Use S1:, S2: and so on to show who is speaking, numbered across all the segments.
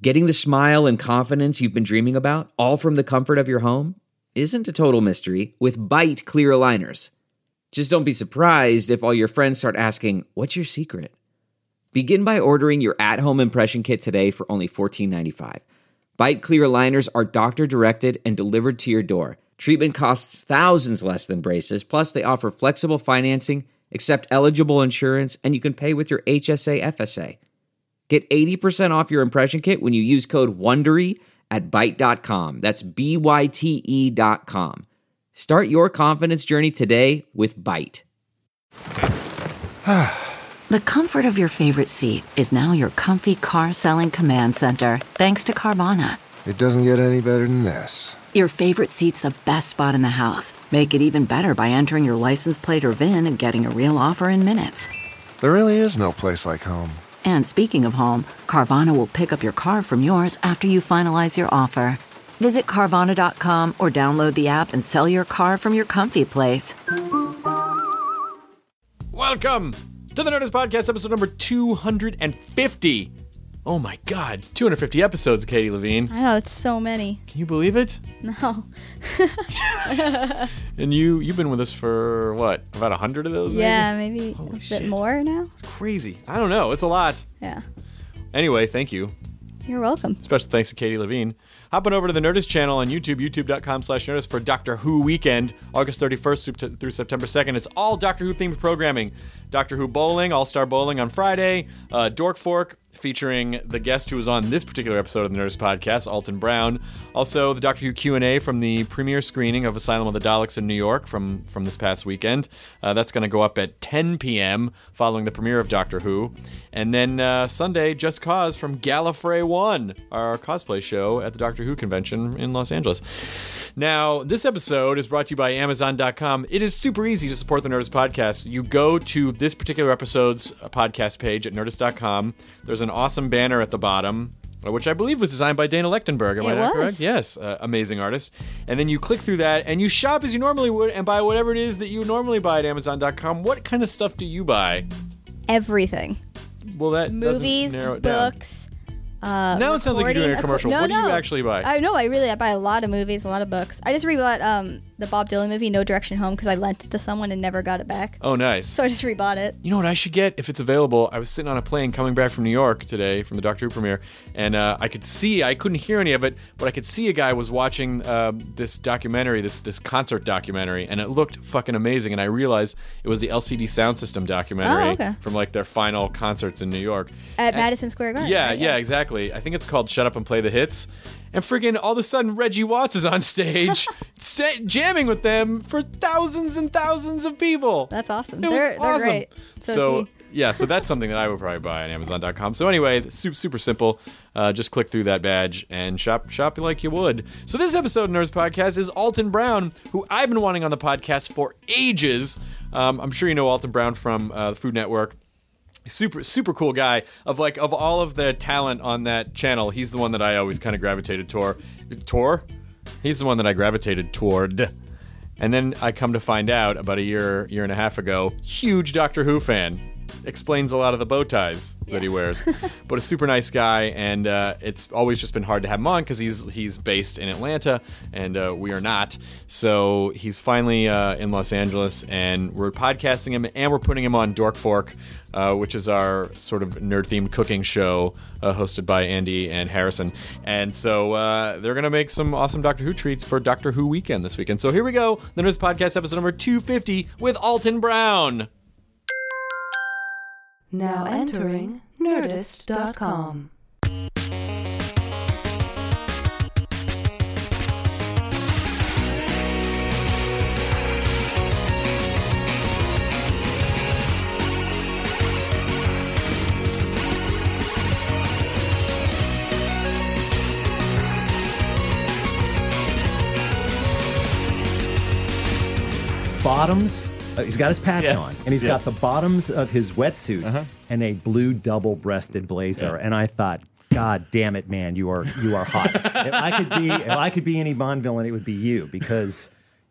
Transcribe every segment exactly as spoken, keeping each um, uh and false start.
S1: Getting the smile and confidence you've been dreaming about, all from the comfort of your home, isn't a total mystery with Byte clear aligners. Just don't be surprised if all your friends start asking, "What's your secret?" Begin by ordering your at-home impression kit today for only fourteen ninety-five. Byte clear aligners are doctor-directed and delivered to your door. Treatment costs thousands less than braces, plus they offer flexible financing, accept eligible insurance, and you can pay with your H S A F S A. Get eighty percent off your impression kit when you use code WONDERY at byte dot com. That's B Y T E dot com. Start your confidence journey today with Byte.
S2: The comfort of your favorite seat is now your comfy car-selling command center, thanks to Carvana.
S3: It doesn't get any better than this.
S2: Your favorite seat's the best spot in the house. Make it even better by entering your license plate or V I N and getting a real offer in minutes.
S3: There really is no place like home.
S2: And speaking of home, Carvana will pick up your car from yours after you finalize your offer. Visit Carvana dot com or download the app and sell your car from your comfy place.
S4: Welcome to the Nerdist Podcast, episode number two hundred fifty. Oh my God, two hundred fifty episodes, Katie Levine.
S5: I know, it's so many.
S4: Can you believe it?
S5: No.
S4: And you, you've been with us for, what, about one hundred of those, maybe?
S5: Yeah, maybe
S4: Holy
S5: a
S4: shit.
S5: bit more now.
S4: It's crazy. I don't know. It's a lot.
S5: Yeah.
S4: Anyway, thank you.
S5: You're welcome.
S4: Special thanks to Katie Levine. Hopping over to the Nerdist channel on YouTube, youtube dot com slash Nerdist for Doctor Who Weekend, August thirty-first through September second. It's all Doctor Who themed programming. Doctor Who Bowling, All-Star Bowling on Friday, uh, Dork Fork, featuring the guest who was on this particular episode of the Nerdist Podcast, Alton Brown. Also, the Doctor Who Q and A from the premiere screening of Asylum of the Daleks in New York from, from this past weekend. Uh, that's going to go up at ten p.m. following the premiere of Doctor Who. And then uh, Sunday, Just Cause from Gallifrey one, our cosplay show at the Doctor Who convention in Los Angeles. Now, this episode is brought to you by Amazon dot com. It is super easy to support the Nerdist Podcast. You go to this particular episode's podcast page at Nerdist dot com. There's an awesome banner at the bottom, which I believe was designed by Dana Lechtenberg. Am
S5: It
S4: I not
S5: was.
S4: correct? Yes, uh, amazing artist. And then you click through that, and you shop as you normally would, and buy whatever it is that you normally buy at Amazon dot com. What kind of stuff do you buy?
S5: Everything.
S4: Well, that
S5: Movies,
S4: doesn't narrow it down.
S5: books. Uh,
S4: Now it sounds like you're doing a
S5: recording
S4: commercial.
S5: equi- No,
S4: What do you
S5: no.
S4: actually buy?
S5: I know. I really I buy a lot of movies, a lot of books. I just rebought um, the Bob Dylan movie, No Direction Home, because I lent it to someone and never got it back.
S4: Oh, nice.
S5: So I just rebought it.
S4: You know what I should get if it's available? I was sitting on a plane coming back from New York today from the Doctor Who premiere, and uh, I could see, I couldn't hear any of it, but I could see a guy was watching uh, this documentary, this this concert documentary, and it looked fucking amazing, and I realized it was the L C D Sound System documentary
S5: Oh, okay.
S4: from like their final concerts in New York.
S5: At
S4: And-
S5: Madison Square Garden.
S4: Yeah,
S5: right?
S4: yeah, exactly. I think it's called Shut Up and Play the Hits. And friggin' all of a sudden, Reggie Watts is on stage sa- jamming with them for thousands and thousands of people.
S5: That's awesome.
S4: It was
S5: They're, they're
S4: awesome.
S5: great. So,
S4: So,
S5: is he.
S4: yeah, so that's something that I would probably buy on Amazon dot com. So anyway, super, super simple. Uh, just click through that badge and shop shop like you would. So this episode of Nerds Podcast is Alton Brown, who I've been wanting on the podcast for ages. Um, I'm sure you know Alton Brown from uh, the Food Network. Super, super cool guy. Of like, of all of the talent on that channel, he's the one that I always kind of gravitated toward. Tor? He's the one that I gravitated toward. And then I come to find out about a year, year and a half ago, huge Doctor Who fan. Explains a lot of the bow ties that he wears. But a super nice guy, and uh, it's always just been hard to have him on because he's he's based in Atlanta, and uh, we are not. So he's finally uh, in Los Angeles, and we're podcasting him, and we're putting him on Dork Fork, uh, which is our sort of nerd-themed cooking show uh, hosted by Andy and Harrison. And so uh, they're going to make some awesome Doctor Who treats for Doctor Who Weekend this weekend. So here we go, the Nerds Podcast episode number two fifty with Alton Brown.
S6: Now entering Nerdist dot com.
S7: Bottoms. Uh, he's got his patch
S4: Yes.
S7: on, and he's
S4: Yes.
S7: got the bottoms of his wetsuit
S4: Uh-huh.
S7: and a blue double-breasted blazer.
S4: Yeah.
S7: And I thought, God damn it, man, you are you are hot. If I could be if I could be any Bond villain, it would be you, because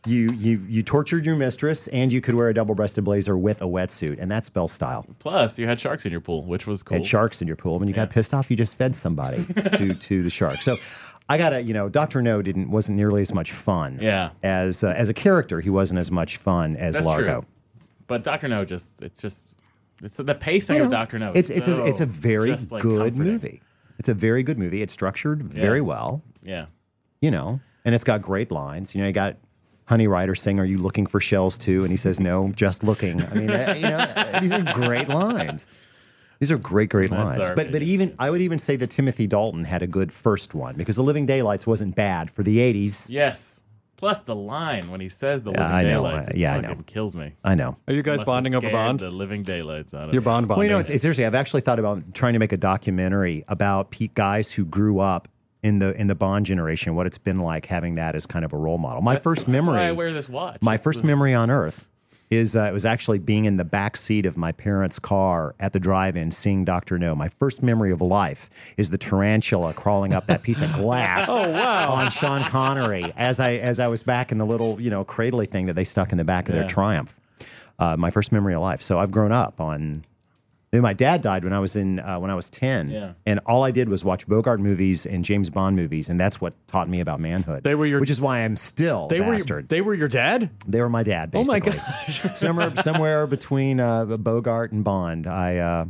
S7: You you you tortured your mistress, and you could wear a double-breasted blazer with a wetsuit, and that's Bell style.
S8: Plus, you had sharks in your pool, which was cool.
S7: Had sharks in your pool. When you
S8: Yeah.
S7: got pissed off, you just fed somebody to to the shark. So, I gotta, you know, Doctor No didn't wasn't nearly as much fun.
S8: Yeah.
S7: As uh, as a character, he wasn't as much fun as
S8: That's
S7: Largo.
S8: true. But Doctor No just it's just it's the pacing of Doctor No.
S7: It's
S8: is
S7: it's
S8: so
S7: a it's a very
S8: just, like,
S7: good
S8: comforting.
S7: movie. It's a very good movie. It's structured very well.
S8: Yeah.
S7: You know, and it's got great lines. You know, you got Honey Rider saying, "Are you looking for shells too?" And he says, "No, just looking." I mean, uh, you know, these are great lines. These are great, great
S8: That's
S7: lines.
S8: our
S7: But but even I would even say that Timothy Dalton had a good first one because The Living Daylights wasn't bad for the eighties.
S8: Yes. Plus the line when he says the
S7: Yeah,
S8: living
S7: I know,
S8: daylights.
S7: uh,
S8: it
S7: yeah, I
S8: fucking
S7: know.
S8: kills me.
S7: I know.
S4: Are you guys
S8: Must have
S4: bonding over
S8: scared
S4: Bond?
S8: The living daylights out of
S4: You're
S8: me.
S4: Bond bonding.
S7: Well, you know, it's, it's, seriously, I've actually thought about trying to make a documentary about Pete guys who grew up in the in the Bond generation, what it's been like having that as kind of a role model. My
S8: That's-
S7: first
S8: that's
S7: memory,
S8: why I wear this watch.
S7: my
S8: It's
S7: first
S8: the-
S7: memory on Earth is uh, it was actually being in the back seat of my parents' car at the drive-in seeing Doctor No. My first memory of life is the tarantula crawling up that piece of glass
S4: Oh, wow.
S7: on Sean Connery as I as I was back in the little, you know, cradly thing that they stuck in the back of
S8: Yeah.
S7: their Triumph. Uh, my first memory of life. So I've grown up on. Then my dad died when I was in uh, when I was ten,
S8: Yeah.
S7: and all I did was watch Bogart movies and James Bond movies, and that's what taught me about manhood.
S4: They were your-
S7: which is why I'm still
S4: They were your,
S7: bastard.
S4: they were your dad?
S7: They were my dad.
S4: Oh my
S7: Basically. somewhere somewhere between uh, Bogart and Bond, I uh,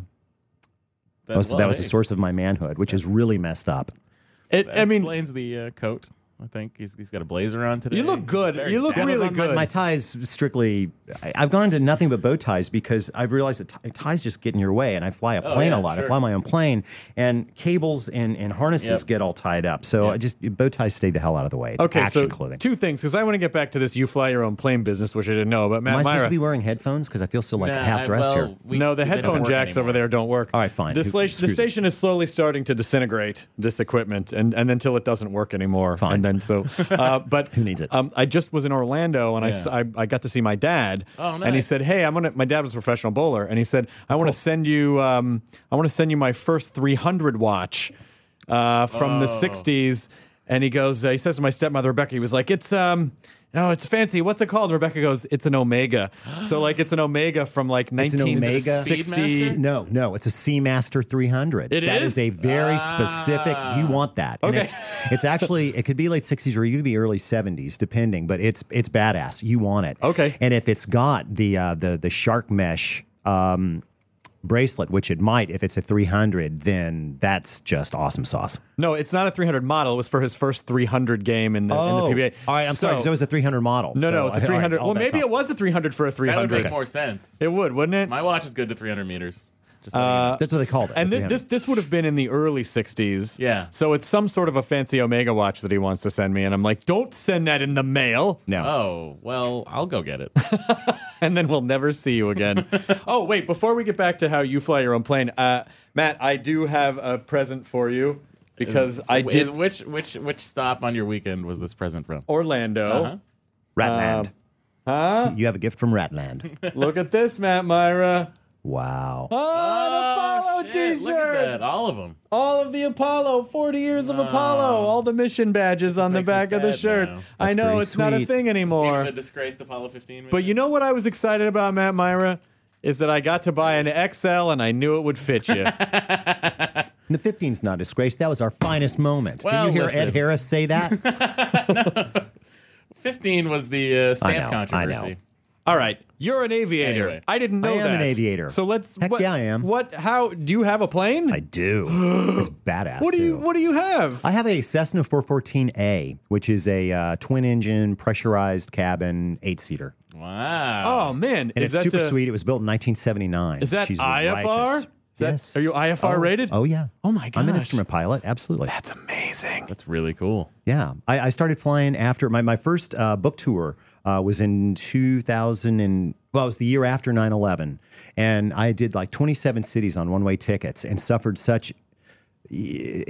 S8: That,
S7: was,
S8: well,
S7: that was the
S8: hey,
S7: source of my manhood, which is really messed up.
S4: It,
S8: that
S4: I mean,
S8: explains the uh, coat. I think he's he's got a blazer on today.
S4: you look good.
S8: Very
S4: You look
S8: dapper.
S4: really
S7: my, my,
S4: good.
S7: my ties strictly. I, I've gone to nothing but bow ties because I've realized that t- ties just get in your way, and I fly a
S8: Oh,
S7: plane
S8: yeah,
S7: a lot. I
S8: sure.
S7: fly my own plane, and cables and, and harnesses
S8: Yep.
S7: get all tied up. So
S8: Yep.
S7: I just bow ties stay the hell out of the way. It's
S4: okay,
S7: action
S4: so
S7: clothing.
S4: two things, because I want to get back to this you fly your own plane business, which I didn't know about. Matt
S7: Am I supposed
S4: Myra.
S7: to be wearing headphones because I feel so like
S8: Nah,
S7: half dressed
S8: I, well,
S7: here?
S8: we-
S4: no, the
S8: they don't
S4: headphone
S8: work
S4: jacks
S8: anymore.
S4: over there don't work.
S7: All right, fine.
S4: The,
S7: Who-
S4: sla- the
S7: excuse me.
S4: station is slowly starting to disintegrate this equipment, and, and until it doesn't work anymore.
S7: Fine.
S4: And then so, uh, but
S7: Who needs it?
S4: Um, I just was in Orlando, and I s
S8: Yeah.
S4: I I, I got to see my dad.
S8: Oh,
S4: And he
S8: nice.
S4: said, "Hey, I'm gonna." My dad was a professional bowler, and he said, "I want to send you. Um, I want to send you my first three hundred watch uh, from the
S8: Oh.
S4: sixties." And he goes, uh, he says to my stepmother Rebecca, he was like, "It's um." Oh, it's fancy. What's it called? And Rebecca goes, "It's an Omega." So, like, it's an Omega from like
S7: It's an Omega?
S4: nineteen sixty.
S8: Speedmaster?
S7: No, no, it's a Seamaster three hundred.
S4: It
S7: That
S4: is?
S7: is a very specific. You want that? And
S4: Okay.
S7: It's, it's actually it could be late sixties or it could be early seventies, depending. But it's it's badass. You want it?
S4: Okay.
S7: And if it's got the uh, the the shark mesh um, bracelet, which it might, if it's a three hundred, then that's just awesome sauce.
S4: No, it's not a three hundred model. It was for his first three hundred game in the, in the P B A.
S7: all right. I'm sorry,
S4: So-
S7: because it was a three hundred model.
S4: No,
S7: so
S4: no, it's
S7: I-
S4: a
S7: all right,
S4: three hundred.
S7: all
S4: well,
S7: bets
S4: maybe
S7: off.
S4: it was a three hundred for a three
S8: That would make
S4: hundred.
S8: more sense.
S4: It would, wouldn't it?
S8: My watch is good to three hundred meters. Just letting you
S4: Uh,
S8: know.
S7: That's what they called it.
S4: And
S7: the
S4: thi-
S7: three hundred.
S4: this this would have been in the early sixties.
S8: Yeah.
S4: So it's some sort of a fancy Omega watch that he wants to send me, and I'm like, don't send that in the mail,
S7: no.
S8: Oh well, I'll go get it.
S4: and then we'll never see you again. Oh wait, before we get back to how you fly your own plane, uh, Matt, I do have a present for you because I
S8: Is-
S4: did
S8: which which which stop on your weekend was this present from?
S4: Orlando.
S8: Uh-huh.
S7: Ratland.
S4: Huh?
S7: You have a gift from Ratland.
S4: Look at this, Matt Myra.
S7: Wow.
S4: Oh, an Apollo
S8: Shit,
S4: T-shirt.
S8: Look at that, all of them.
S4: All of the Apollo, forty years of Apollo, all the mission badges on the
S8: makes me
S4: back of the
S8: sad
S4: shirt.
S8: now.
S4: I
S7: That's
S4: know
S7: pretty
S4: it's not a
S7: sweet.
S4: thing anymore.
S8: Even the disgraced Apollo fifteen.
S4: But you know what I was excited about, Matt Myra? Is that I got to buy an X L and I knew it would fit you.
S7: And the fifteen's not disgraced. That was our finest moment.
S8: Well,
S7: Did you hear
S8: listen.
S7: Ed Harris say that?
S8: fifteen was the uh,
S7: I
S8: stamp
S7: know, I
S8: controversy.
S7: know.
S4: All right, you're an aviator.
S8: Anyway.
S4: I didn't know
S7: I am
S4: that.
S7: an aviator.
S4: So let's.
S7: Heck
S4: what,
S7: yeah, I am.
S4: What? How do you have a plane?
S7: I do. It's badass.
S4: what do you
S7: too.
S4: What do you have?
S7: I have a Cessna four fourteen A, which is a uh, twin-engine, pressurized cabin, eight-seater.
S8: Wow.
S4: oh man,
S7: And
S4: is
S7: it's
S4: that
S7: super
S4: uh,
S7: sweet. It was built in nineteen seventy-nine.
S4: Is that
S7: She's
S4: I F R?
S7: righteous.
S4: Is that-
S7: Yes.
S4: are you I F R
S7: Oh,
S4: rated?
S7: Oh, yeah.
S4: Oh, my
S7: I'm an
S4: gosh.
S7: instrument pilot. Absolutely.
S4: That's amazing.
S8: That's really cool.
S7: Yeah, I, I started flying after my, my first uh, book tour uh, was in two thousand and well, it was the year after nine eleven, and I did like twenty-seven cities on one-way tickets and suffered such in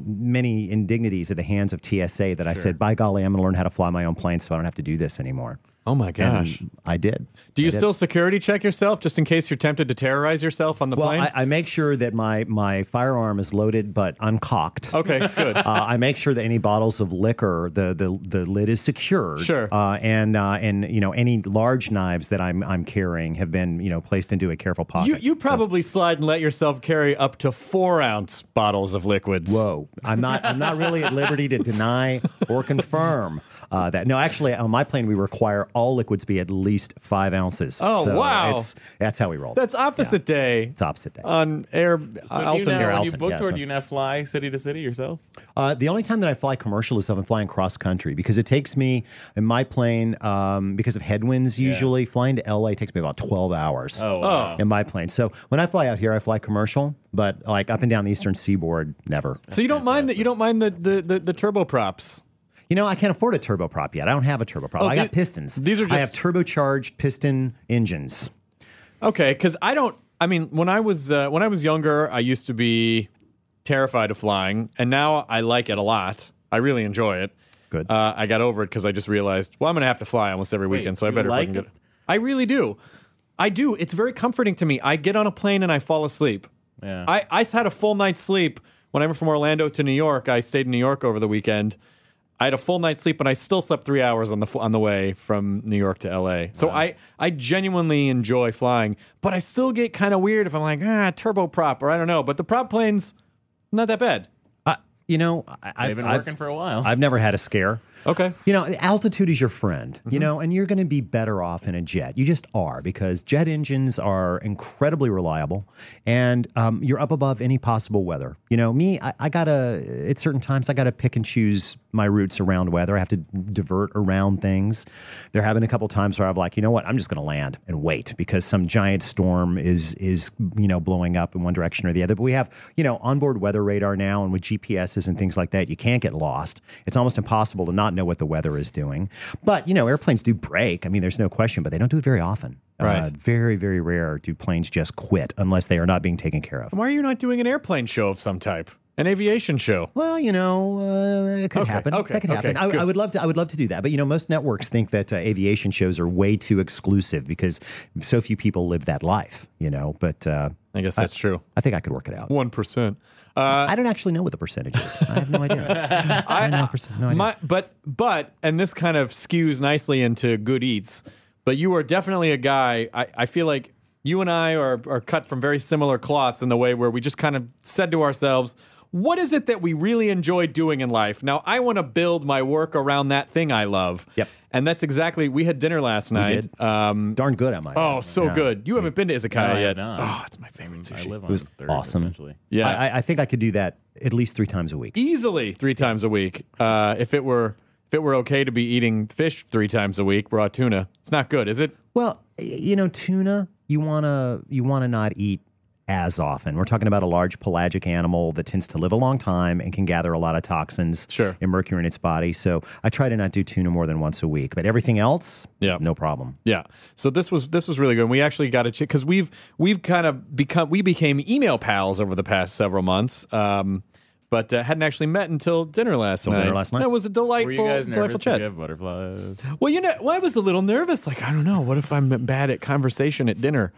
S7: many indignities at the hands of T S A that I said, by golly, I'm going to learn how to fly my own plane so I don't have to do this anymore.
S4: Oh my gosh.
S7: And I did.
S4: Do you
S7: I did.
S4: still security check yourself just in case you're tempted to terrorize yourself on the
S7: Well,
S4: plane?
S7: I, I make sure that my, my firearm is loaded but uncocked.
S4: Okay, good.
S7: Uh, I make sure that any bottles of liquor, the the, the lid is secured.
S4: Sure.
S7: Uh, and uh, and you know any large knives that I'm I'm carrying have been you know placed into a careful pocket.
S4: You you probably slide and let yourself carry up to four ounce bottles of liquids.
S7: Whoa! I'm not I'm not really at liberty to deny or confirm uh, that. No, actually, on my plane we require all liquids be at least five ounces.
S4: Oh,
S7: So
S4: wow.
S7: It's, that's how we roll.
S4: That's opposite day.
S7: It's opposite day.
S4: On air.
S8: So do you
S4: Alton.
S8: now,
S7: Air
S8: when you
S7: Alton,
S8: booked,
S7: yeah,
S8: or
S7: that's
S8: do you now fly city to city yourself?
S7: Uh, the only time that I fly commercial is if I'm flying cross country because it takes me in my plane um, because of headwinds. Usually, flying to L A takes me about twelve hours.
S8: Oh, wow.
S7: In my plane. So when I fly out here, I fly commercial, but like up and down the eastern seaboard, never.
S4: So you don't mind that you don't mind the the, the, the turboprops.
S7: You know, I can't afford a turboprop yet. I don't have a turboprop.
S4: Oh,
S7: I got
S4: the-
S7: pistons.
S4: these are
S7: I
S4: just-
S7: have turbocharged piston engines.
S4: Okay, because I don't. I mean, when I was uh, when I was younger, I used to be terrified of flying, and now I like it a lot. I really enjoy it.
S7: Good.
S4: Uh, I got over it because I just realized, well, I'm going to have to fly almost every
S8: Wait,
S4: weekend, so I
S8: you
S4: better
S8: like
S4: fucking get
S8: it?
S4: it. I really do. I do. It's very comforting to me. I get on a plane and I fall asleep.
S8: Yeah.
S4: I, I had a full night's sleep when I went from Orlando to New York. I stayed in New York over the weekend. I had a full night's sleep, and I still slept three hours on the on the way from New York to L A. So I, I genuinely enjoy flying, but I still get kind of weird if I'm like, ah, turboprop, or I don't know. But the prop plane's not that bad.
S7: Uh, you know, I,
S8: They've been
S7: I've,
S8: working for a while.
S7: I've never had a scare.
S4: Okay.
S7: You know, altitude is your friend,
S4: Mm-hmm.
S7: you know, and you're going to be better off in a jet. You just are because jet engines are incredibly reliable and um, you're up above any possible weather. You know, me, I, I got to, at certain times, I got to pick and choose my routes around weather. I have to divert around things. There have been a couple times where I'm like, you know what, I'm just going to land and wait because some giant storm is, is, you know, blowing up in one direction or the other. But we have, you know, onboard weather radar now, and with G P S's and things like that, you can't get lost. It's almost impossible to not know what the weather is doing. But, you know, airplanes do break. I mean, there's no question, but they don't do it very often.
S4: Right.
S7: Uh, very, very rare do planes just quit unless they are not being taken care of.
S4: Why are you not doing an airplane show of some type? An aviation show?
S7: Well, you know, uh, it could
S4: Okay,
S7: happen.
S4: okay,
S7: that could happen.
S4: okay, good.
S7: I, I would love to. I would love to do that. But you know, most networks think that uh, aviation shows are way too exclusive because so few people live that life. You know, but uh,
S4: I guess that's true.
S7: I think I could work it out.
S4: one percent.
S7: I don't actually know what the percentage is. I have no idea. I, have no, perc- no idea.
S4: My, but but and this kind of skews nicely into good eats. But you are definitely a guy. I, I feel like you and I are are cut from very similar cloths in the way where we just kind of said to ourselves, what is it that we really enjoy doing in life? Now, I want to build my work around that thing I love.
S7: Yep.
S4: And that's exactly, we had dinner last night.
S7: did.
S4: Um,
S7: Darn good, I might.
S4: oh,
S7: add.
S4: so
S7: Yeah.
S4: good. You haven't been to Izakaya
S8: No, I have
S4: yet.
S8: not.
S4: Oh, it's my favorite
S8: I
S4: sushi.
S8: live on
S7: was
S8: third,
S7: awesome.
S8: essentially.
S4: Yeah.
S7: I, I- I think I could do that at least three times a week.
S4: Easily three times a week. Uh, if it were if it were okay to be eating fish three times a week, raw tuna, it's not good, is it?
S7: Well, y- you know, tuna, you wanna you wanna not eat as often. We're talking about a large pelagic animal that tends to live a long time and can gather a lot of toxins
S4: Sure.
S7: and mercury in its body. So I try to not do tuna more than once a week. But everything else,
S4: Yeah.
S7: no problem.
S4: Yeah. So this was this was really good. And we actually got a because we've we've kind of become we became email pals over the past several months. Um, but uh, hadn't actually met until dinner last
S7: Till
S4: night.
S7: dinner last night?
S4: That was a delightful,
S8: Were you guys
S4: delightful
S8: nervous to
S4: chat.
S8: give butterflies?
S4: Well, you know, well, I was a little nervous. Like, I don't know. What if I'm bad at conversation at dinner?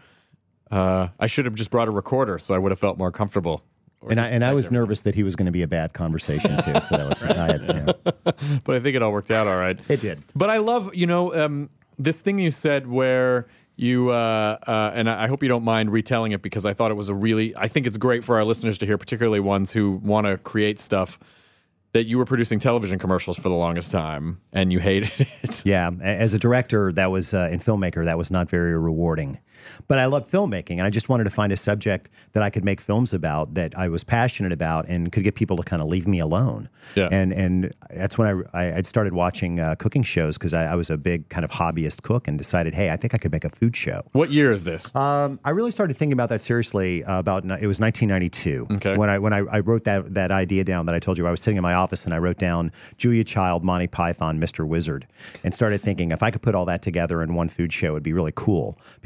S4: Uh, I should have just brought a recorder, so I would have felt more comfortable.
S7: And I, and I was nervous that he was going to be a bad conversation too. So that was, I had, yeah.
S4: But I think it all worked out all right.
S7: It did.
S4: But I love, you know, um, this thing you said where you, uh, uh, and I I hope you don't mind retelling it because I thought it was a really, I think it's great for our listeners to hear, particularly ones who want to create stuff, that you were producing television commercials for the longest time and you hated it.
S7: Yeah, a- as a director, that was uh, and filmmaker, that was not very rewarding. But I love filmmaking, and I just wanted to find a subject that I could make films about that I was passionate about and could get people to kind of leave me alone.
S4: Yeah.
S7: And and that's when I I I'd started watching uh, cooking shows because I, I was a big kind of hobbyist cook and decided, hey, I think I could make a food show.
S4: What year is this?
S7: Um, I really started thinking about that seriously uh, about it was nineteen ninety-two.
S4: Okay.
S7: When I when I, I wrote that that idea down that I told you, I was sitting in my office and I wrote down Julia Child, Monty Python, Mister Wizard, and started thinking if I could put all that together in one food show, it'd be really cool. Because back then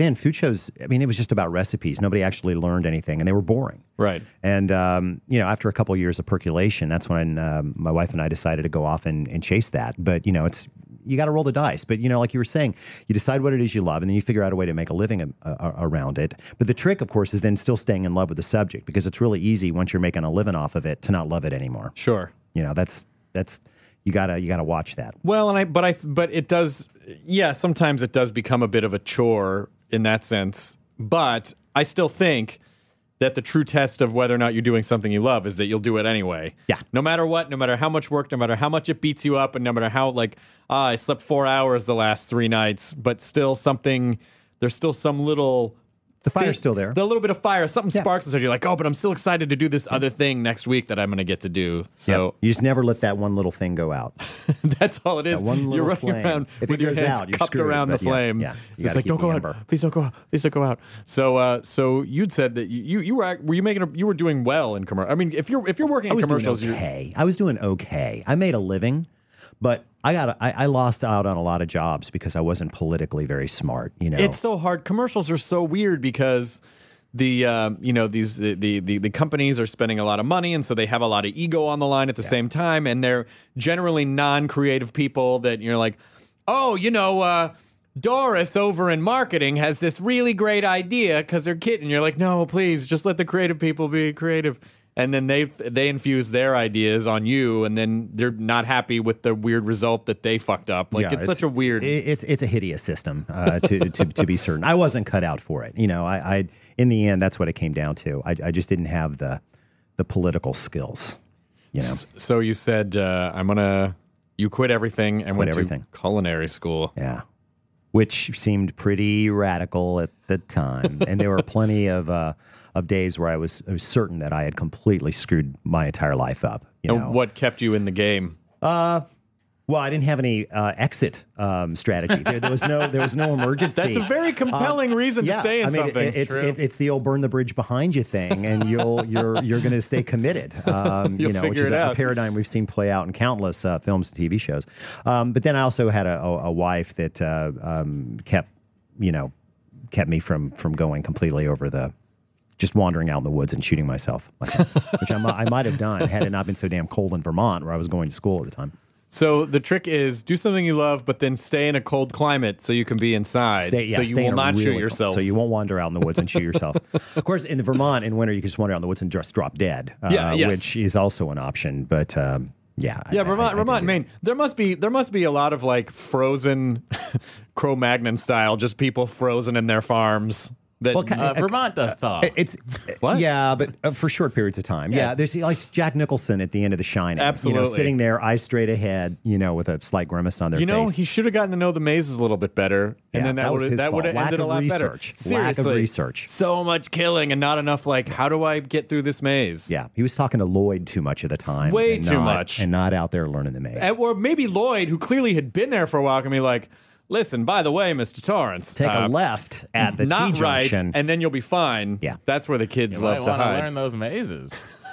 S7: then, food shows, I mean, it was just about recipes. Nobody actually learned anything, and they were boring.
S4: Right.
S7: And, um, you know, after a couple of years of percolation, that's when um, my wife and I decided to go off and, and chase that. But, you know, it's you got to roll the dice. But, you know, like you were saying, you decide what it is you love, and then you figure out a way to make a living a, a, around it. But the trick, of course, is then still staying in love with the subject, because it's really easy once you're making a living off of it to not love it anymore.
S4: Sure.
S7: You know, that's that's you gotta you gotta watch that.
S4: Well, and I but I but it does. Yeah, sometimes it does become a bit of a chore in that sense. But I still think that the true test of whether or not you're doing something you love is that you'll do it anyway.
S7: Yeah.
S4: No matter what, no matter how much work, no matter how much it beats you up, and no matter how, like, ah, I slept four hours the last three nights, but still something, there's still some little...
S7: The fire's still there.
S4: The little bit of fire, something
S7: Yeah.
S4: sparks inside you, like, oh, but I'm still excited to do this other thing next week that I'm going to get to do. So
S7: Yep. You just never let that one little thing go out.
S4: that's all it is.
S7: That one little
S4: You're running
S7: flame.
S4: around
S7: If
S4: with
S7: it
S4: your
S7: goes
S4: hands
S7: out, you're
S4: cupped
S7: screwed,
S4: around the
S7: but yeah,
S4: flame.
S7: yeah, you
S4: It's
S7: gotta
S4: like, don't
S7: keep
S4: go
S7: the
S4: out.
S7: ember.
S4: Please don't go out. Please don't go out. So, uh, so you'd said that you, you, you were, act- were you making, a, you were doing well in commercial. I mean, if you're, if you're working
S7: I
S4: in
S7: was
S4: commercials,
S7: doing
S4: you're,
S7: okay. I was doing okay. I made a living, but I got I, I lost out on a lot of jobs because I wasn't politically very smart. You know,
S4: it's so hard. Commercials are so weird because the um, you know these the, the the the companies are spending a lot of money, and so they have a lot of ego on the line at the same time, and they're generally non-creative people that you're like, oh, you know, uh, Doris over in marketing has this really great idea because they're kidding. You're like, no, please, just let the creative people be creative. And then they they infuse their ideas on you, and then they're not happy with the weird result that they fucked up. Like,
S7: Yeah,
S4: it's, such a weird.
S7: it- it's it's a hideous system uh, to, to to be certain. I wasn't cut out for it. You know, I, I in the end that's what it came down to. I, I just didn't have the the political skills. You know,
S4: S- So you said, uh, I'm gonna. You quit everything and
S7: Quit
S4: went
S7: everything.
S4: to culinary school.
S7: yeah, which seemed pretty radical at the time, and there were plenty of uh, of days where I was, I was certain that I had completely screwed my entire life up. You know,
S4: And what kept you in the game?
S7: Uh, well, I didn't have any uh, exit um, strategy. There, there was no, there was no emergency.
S4: That's a very compelling reason
S7: yeah,
S4: to stay in
S7: I mean,
S4: something.
S7: it- it's, it's it's the old burn the bridge behind you thing, and you'll you're you're going to stay committed. Um,
S4: You'll
S7: you know, which
S4: figure
S7: is
S4: it
S7: a, a
S4: out.
S7: paradigm we've seen play out in countless uh, films and T V shows. Um, but then I also had a, a, a wife that uh, um, kept you know kept me from from going completely over the. Just wandering out in the woods and shooting myself, like that, which I, mi- I might have done had it not been so damn cold in Vermont, where I was going to school at the time.
S4: So the trick is do something you love, but then stay in a cold climate so you can be inside.
S7: Stay, yeah,
S4: so you
S7: stay
S4: will
S7: in a
S4: not
S7: really
S4: shoot
S7: cold-
S4: yourself.
S7: So you won't wander out in the woods and shoot yourself. Of course, in the Vermont in winter, you can just wander out in the woods and just drop dead. Uh,
S4: Yeah, yes.
S7: which is also an option. But um, yeah,
S4: Yeah,
S7: I-
S4: Vermont,
S7: I- I
S4: Vermont,
S7: did
S4: Maine. There must be there must be a lot of like frozen Cro-Magnon style, just people frozen in their farms. That
S7: Well, ca-
S8: Uh, Vermont does thaw.
S7: it. It's
S4: What?
S7: Yeah, but uh, for short periods of time. Yeah,
S8: Yeah.
S7: there's like Jack Nicholson at the end of The Shining. you know,
S4: Absolutely.
S7: sitting there, eyes straight ahead, you know, with a slight grimace on their
S4: you know,
S7: face.
S4: he should have gotten to know the mazes a little bit better, and
S7: Yeah,
S4: then that
S7: that was
S4: would
S7: his
S4: that would have
S7: fault.
S4: ended
S7: Lack
S4: a lot
S7: of
S4: better.
S7: research.
S4: Seriously,
S7: Lack of research.
S4: So much killing and not enough. Like, how do I get through this maze?
S7: Yeah, he was talking to Lloyd too much of the time.
S4: Way
S7: and
S4: too
S7: not-
S4: much.
S7: and not out there learning the maze.
S4: And- or maybe Lloyd, who clearly had been there for a while, can be like, "Listen, by the way, Mister Torrance,
S7: Take
S4: uh,
S7: a left at the
S4: not
S7: T
S4: right,
S7: junction.
S4: and then you'll be fine."
S7: Yeah.
S4: That's where the kids
S8: You
S4: love
S8: might
S4: to
S8: want to
S4: hide.
S8: learn those mazes.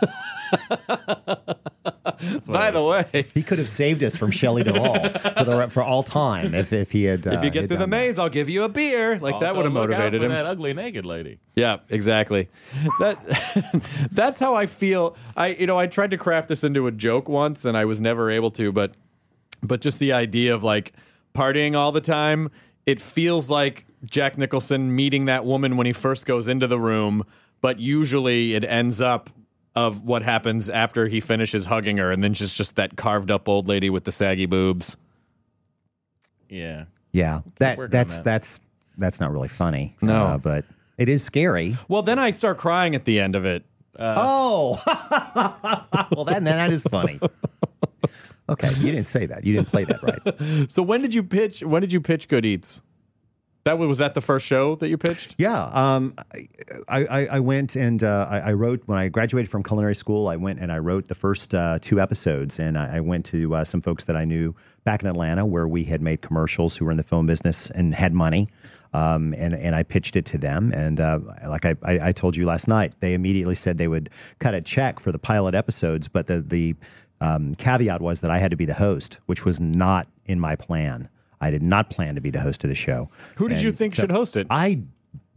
S4: By the way,
S7: He could have saved us from Shelley Duvall for the for all time if, if he had. Uh,
S4: if you get
S7: had
S4: through the
S7: done that.
S4: maze, I'll give you a beer. Like that
S8: Also,
S4: would have
S8: look out
S4: motivated
S8: for
S4: him.
S8: That ugly naked lady.
S4: Yeah, exactly. That that's how I feel. I you know I tried to craft this into a joke once, and I was never able to. But but just the idea of like partying all the time, it feels like Jack Nicholson meeting that woman when he first goes into the room. But usually it ends up of what happens after he finishes hugging her, and then just just that carved up old lady with the saggy boobs.
S8: Yeah.
S7: Yeah, that
S8: working on
S7: that's
S8: that.
S7: that's that's not really funny.
S4: No.
S7: uh, but it is scary.
S4: Well, then I start crying at the end of it.
S7: Oh, well, that that is funny. Okay, you didn't say that. You didn't play that right.
S4: So when did you pitch? When did you pitch Good Eats? That was, was that the first show that you pitched?
S7: Yeah, um, I, I, I went and uh, I, I wrote when I graduated from culinary school. I went and I wrote the first uh, two episodes, and I, I went to uh, some folks that I knew back in Atlanta, where we had made commercials, who were in the film business and had money, um, and and I pitched it to them. And uh, like I, I, I told you last night, they immediately said they would cut a check for the pilot episodes, but the the um, caveat was that I had to be the host, which was not in my plan. I did not plan to be the host of the show.
S4: Who did you
S7: And
S4: think
S7: so
S4: should host it?
S7: I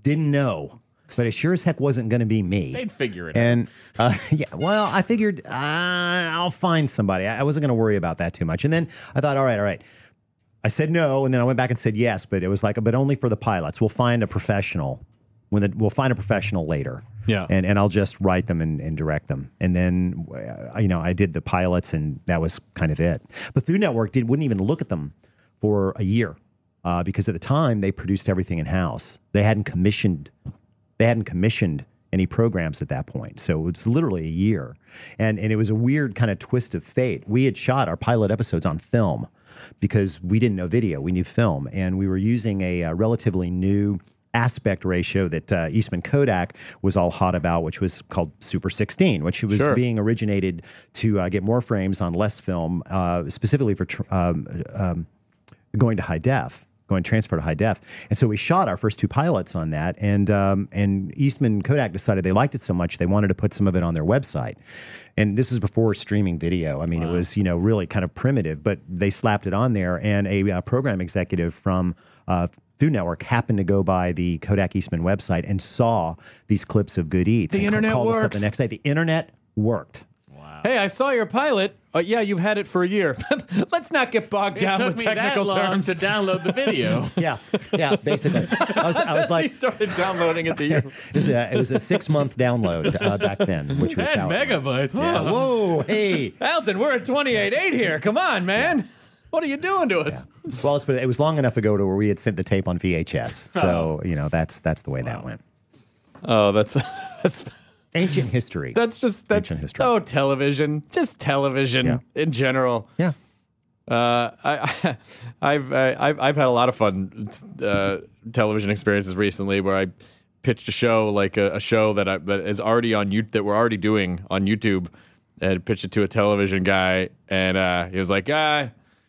S7: Didn't know, but it sure as heck wasn't going to be me.
S8: They'd figure it out.
S7: And uh, yeah, well, I figured uh, I'll find somebody. I, I wasn't going to worry about that too much. And then I thought, all right, all right. I said no, and then I went back and said yes, but it was like, but only for the pilots. We'll find a professional. When the, we'll find a professional later.
S4: Yeah.
S7: And and I'll just write them and, and direct them. And then, uh, you know, I did the pilots, and that was kind of it. But Food Network did wouldn't even look at them for a year uh, because at the time they produced everything in house. They hadn't commissioned. They hadn't commissioned any programs at that point. So it was literally a year. And and it was a weird kind of twist of fate. We had shot our pilot episodes on film because we didn't know video. We knew film. And we were using a, a relatively new aspect ratio that uh, Eastman Kodak was all hot about, which was called Super sixteen, which was
S4: Sure.
S7: being originated to uh, get more frames on less film, uh, specifically for tr- um, um, going to high def. Going transfer to high def, and so we shot our first two pilots on that, and um, and Eastman Kodak decided they liked it so much they wanted to put some of it on their website, and this was before streaming video. I mean, wow. It was you know really kind of primitive, but they slapped it on there, and a uh, program executive from uh, Food Network happened to go by the Kodak Eastman website and saw these clips of Good Eats.
S4: The
S7: and
S4: internet
S7: called us up
S4: works.
S7: the next day. The internet worked.
S4: Hey, I saw your pilot. Uh, yeah, you've had it for a year. Let's not get bogged
S8: It
S4: down
S8: took
S4: with
S8: me
S4: technical
S8: that long
S4: terms.
S8: to download the video.
S7: Yeah, yeah, basically. I was, I was
S4: he
S7: like,
S4: started downloading it the year.
S7: it was a, it was a six month download uh, back then, which was
S8: Ten
S7: how it went.
S8: megabytes.
S7: Yeah.
S8: Huh.
S7: Whoa, hey.
S4: Alton, we're at twenty-eight eight here. Come on, man. What are you doing to us?
S7: Well, it's, it was long enough ago to where we had sent the tape on V H S. So, you know, that's that's the way that went.
S4: Oh, that's that's
S7: Ancient history.
S4: that's just that's
S7: Ancient history.
S4: oh television, just television
S7: Yeah.
S4: in general.
S7: Yeah.
S4: Uh, I, I've I, I've I've had a lot of fun uh, television experiences recently where I pitched a show like a, a show that I that is already on you that we're already doing on YouTube, and pitched it to a television guy, and uh, he was like, ah,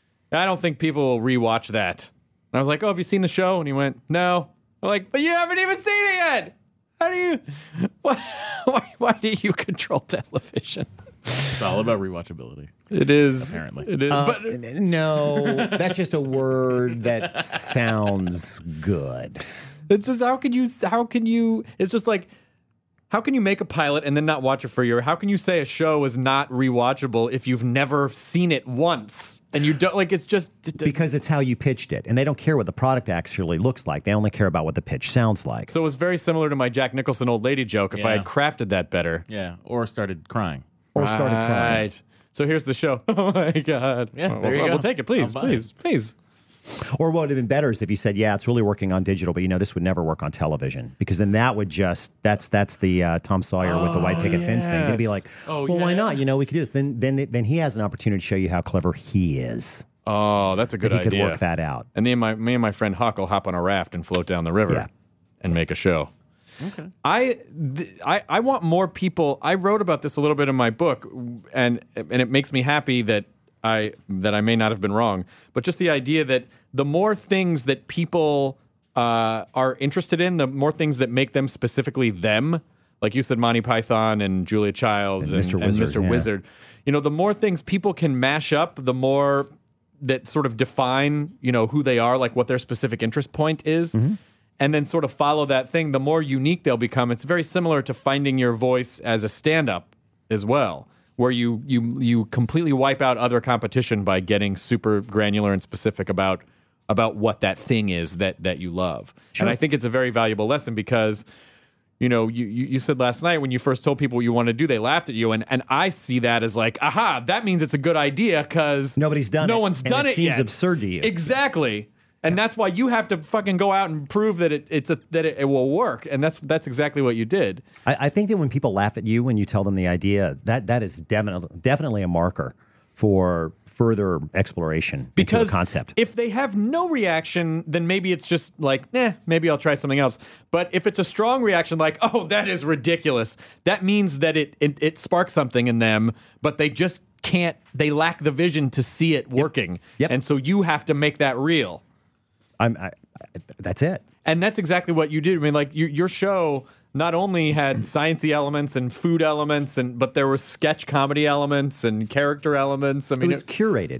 S4: I don't think people will rewatch that. And I was like, oh, have you seen the show? And he went, no. I'm like, but you haven't even seen it yet. How do you? Why? Why, why do you control television?
S8: It's all about rewatchability.
S4: It is
S8: Apparently.
S4: It is.
S7: Uh,
S4: but
S7: n- no, that's just a word that sounds good.
S4: it's just how can you? How can you? It's just like. How can you make a pilot and then not watch it for a year? How can you say a show is not rewatchable if you've never seen it once and you don't like? It's just
S7: Because it's how you pitched it. And they don't care what the product actually looks like. They only care about what the pitch sounds like.
S4: So it was very similar to my Jack Nicholson old lady joke. If I
S8: Yeah.
S4: had crafted that better,
S8: Yeah, or started crying.
S7: Or started crying.
S4: Right. So here's the show. Oh my god.
S8: Yeah,
S4: Well,
S8: there you
S4: we'll,
S8: go.
S4: we'll take it, please,
S8: I'll buy
S4: please, please.
S7: Or what would have been better is if you said, yeah, it's really working on digital, but you know, this would never work on television. Because then that would just, that's that's the uh, Tom Sawyer with the white picket fence thing. They'd be
S4: yes.
S7: like,
S8: Oh,
S7: well, why
S8: yeah.
S7: not? You know, we could do this. Then then then he has an opportunity to show you how clever he is.
S4: Oh, that's a good
S7: he
S4: idea.
S7: could work that out.
S4: And then my me and my friend Huck will hop on a raft and float down the river
S7: Yeah.
S4: and make a show.
S8: Okay.
S4: I, th- I I want more people. I wrote about this a little bit in my book, and and it makes me happy that I that I may not have been wrong. But just the idea that the more things that people uh, are interested in, the more things that make them specifically them. Like you said, Monty Python and Julia Childs
S7: And
S4: and,
S7: Mister
S4: and
S7: Wizard,
S4: Mister
S7: yeah.
S4: Wizard. You know, the more things people can mash up, the more that sort of define, you know, who they are, like what their specific interest point is,
S7: Mm-hmm.
S4: and then sort of follow that thing, the more unique they'll become. It's very similar to finding your voice as a stand-up as well, where you you you completely wipe out other competition by getting super granular and specific about about what that thing is that that you love.
S7: Sure.
S4: And I think it's a very valuable lesson because you know, you, you, you said last night when you first told people what you want to do, they laughed at you. And, and I see that as like, aha, that means it's a good idea because
S7: Nobody's done
S4: no
S7: it,
S4: one's
S7: and
S4: done
S7: it
S4: it,
S7: seems
S4: yet.
S7: absurd to you.
S4: Exactly. And that's why you have to fucking go out and prove that it, it's a, that it, it will work. And that's that's exactly what you did.
S7: I, I think that when people laugh at you when you tell them the idea, that that is definitely definitely a marker for further exploration
S4: Because
S7: into the concept.
S4: if they have no reaction, then maybe it's just like, eh, maybe I'll try something else. But if it's a strong reaction, like, oh, that is ridiculous, that means that it it, it sparks something in them, but they just can't, they lack the vision to see it working.
S7: Yep.
S4: And so you have to make that real.
S7: I'm, I, I, that's it.
S4: And that's exactly what you did. I mean, like, you, your show not only had sciencey elements and food elements, and but there were sketch comedy elements and character elements. I mean,
S7: It was curated.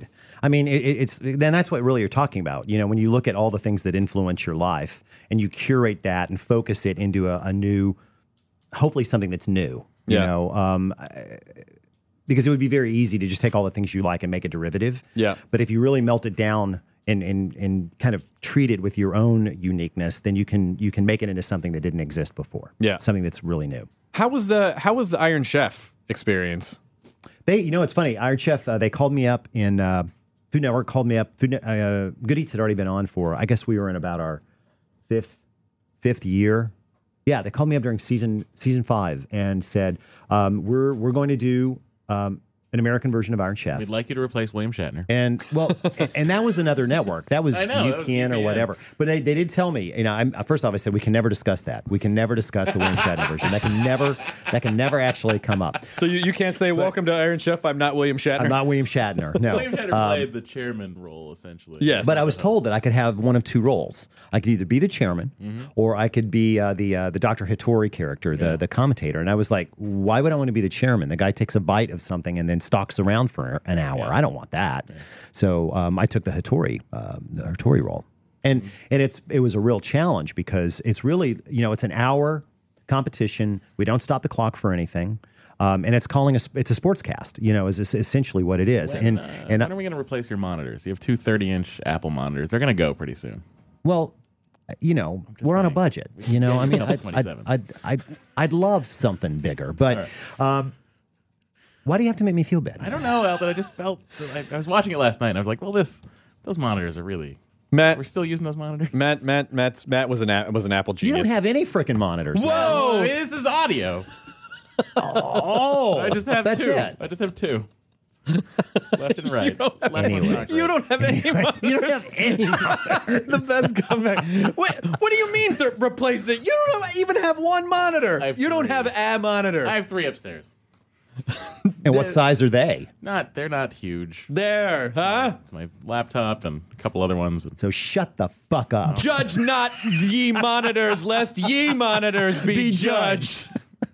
S7: I mean, it, it's then that's what really you're talking about. You know, when you look at all the things that influence your life and you curate that and focus it into a, a new, hopefully something that's new. You
S4: Yeah.
S7: know, um, because it would be very easy to just take all the things you like and make a derivative.
S4: Yeah.
S7: But if you really melt it down and and and kind of treat it with your own uniqueness, then you can you can make it into something that didn't exist before.
S4: Yeah.
S7: Something that's really new.
S4: How was the How was the Iron Chef experience?
S7: They, you know, it's funny. Iron Chef, uh, they called me up in uh, Food Network. Called me up. Food, Ne- uh, Good Eats had already been on for. I guess we were in about our fifth fifth year. Yeah, they called me up during season season five and said, um, "We're we're going to do um, an American version of Iron Chef."
S8: We'd like you to replace William Shatner.
S7: And well, and, and that was another network. That was
S8: I know, that was
S7: U P N or
S8: U P N.
S7: whatever. But they, they did tell me, you know, I'm, first off, I said we can never discuss that. We can never discuss the William Shatner version. That can never, that can never actually come up.
S4: So you, you can't say, welcome to Iron Chef, I'm not William Shatner.
S7: I'm not William Shatner. No.
S8: William Shatner
S7: Um,
S8: played the chairman role, essentially.
S4: Yes.
S7: But I was told that I could have one of two roles. I could either be the chairman, or I could be uh, the uh, the Doctor Hattori character, the the commentator. And I was like, why would I want to be the chairman? The guy takes a bite of something and then stalks around for an hour.
S8: Yeah.
S7: I don't want that. So um, I took the Hattori uh, the Hattori role, and and it's it was a real challenge because it's really you know it's an hour competition. We don't stop the clock for anything. Um, and it's calling a, it's a sportscast, you know, is, is essentially what it is.
S8: When,
S7: and
S8: uh,
S7: and
S8: when are we going to replace your monitors? You have two thirty-inch Apple monitors. They're going to go pretty soon.
S7: Well, you know,
S8: just
S7: we're on a
S8: saying.
S7: budget. You know, I mean,
S8: Until
S7: I'd, I'd,
S8: twenty-seven.
S7: I'd, I'd, I'd love something bigger, but um, why do you have to make me feel bad?
S8: I don't know, Al, but I just felt I, I was watching it last night and I was like, well, this those monitors are really.
S4: Matt,
S8: We're still using those monitors.
S4: Matt, Matt, Matt's, Matt was an a- was an Apple
S7: You
S4: genius.
S7: don't have any freaking monitors. man.
S8: Oh, I mean, this is audio.
S7: Oh,
S8: I just have
S7: that's
S8: two.
S7: it.
S8: I just have two. Left and right.
S4: don't have
S8: Left
S7: any-
S8: one's not
S4: You
S8: great.
S4: don't have any.
S7: You don't have any.
S4: The best comeback. What, what do you mean th- replace it? You don't have, even have one monitor.
S8: I have
S4: You don't
S8: three.
S4: have a monitor.
S8: I have three upstairs.
S7: And what size are they?
S8: Not, they're not huge.
S4: there, huh?
S8: It's my laptop and a couple other ones.
S7: So shut the fuck up.
S4: Judge not ye monitors, lest ye monitors be,
S7: Be
S4: judged,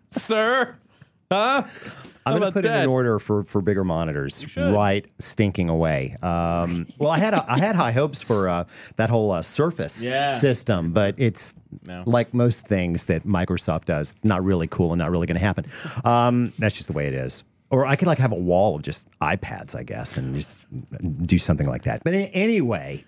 S4: sir. Huh?
S7: I'm
S4: How
S7: going to
S4: about
S7: put in
S4: that?
S7: an order for, for bigger monitors
S8: should.
S7: right stinking away. Um, well, I had a, I had high hopes for uh, that whole uh, Surface
S8: Yeah.
S7: system, but it's
S8: No.
S7: like most things that Microsoft does, not really cool and not really going to happen. Um, that's just the way it is. Or I could like have a wall of just iPads, I guess, and just do something like that. But a- anyway,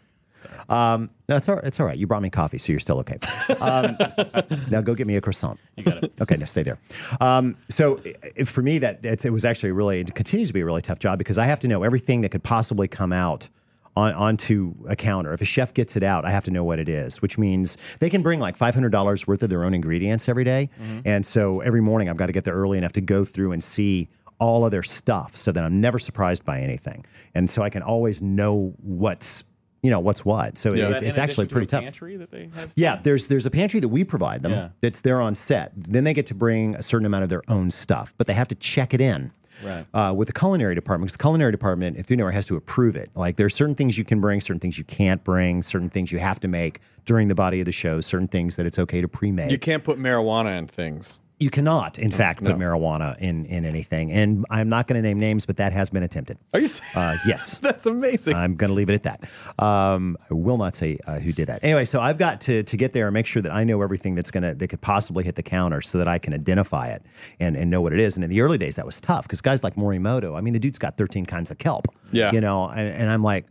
S7: um, no, it's all, it's all right. You brought me coffee, so you're still okay. Um, now go get me a croissant.
S8: You got it.
S7: Okay, now stay there. Um, so i- for me, that it's, it was actually a really, it continues to be a really tough job because I have to know everything that could possibly come out on, onto a counter. If a chef gets it out, I have to know what it is, which means they can bring like five hundred dollars worth of their own ingredients every day. And so every morning I've got to get there early enough to go through and see all of their stuff so that I'm never surprised by anything. And so I can always know what's, you know, what's what. So
S4: Yeah.
S7: it's,
S8: Is that
S7: it's
S8: in
S7: actually
S8: addition to
S7: pretty
S8: a
S7: tough.
S8: Pantry that they have.
S7: Yeah, there's there's a pantry that we provide them
S8: Yeah.
S7: that's there on set. Then they get to bring a certain amount of their own stuff, but they have to check it in.
S8: Right.
S7: Uh, with the culinary department, because the culinary department, if you know, has to approve it. Like there's certain things you can bring, certain things you can't bring, certain things you have to make during the body of the show, certain things that it's okay to pre-make.
S4: You can't put marijuana in things.
S7: You cannot, in fact, put
S4: no.
S7: marijuana in, in anything. And I'm not going to name names, but that has been attempted.
S4: Are you serious?
S7: Uh, yes.
S4: That's amazing.
S7: I'm going to leave it at that. Um, I will not say uh, who did that. Anyway, so I've got to to get there and make sure that I know everything that's going to that could possibly hit the counter, so that I can identify it and, and know what it is. And in the early days, that was tough because guys like Morimoto, I mean, the dude's got thirteen kinds of kelp.
S4: Yeah.
S7: You know, and, and I'm like,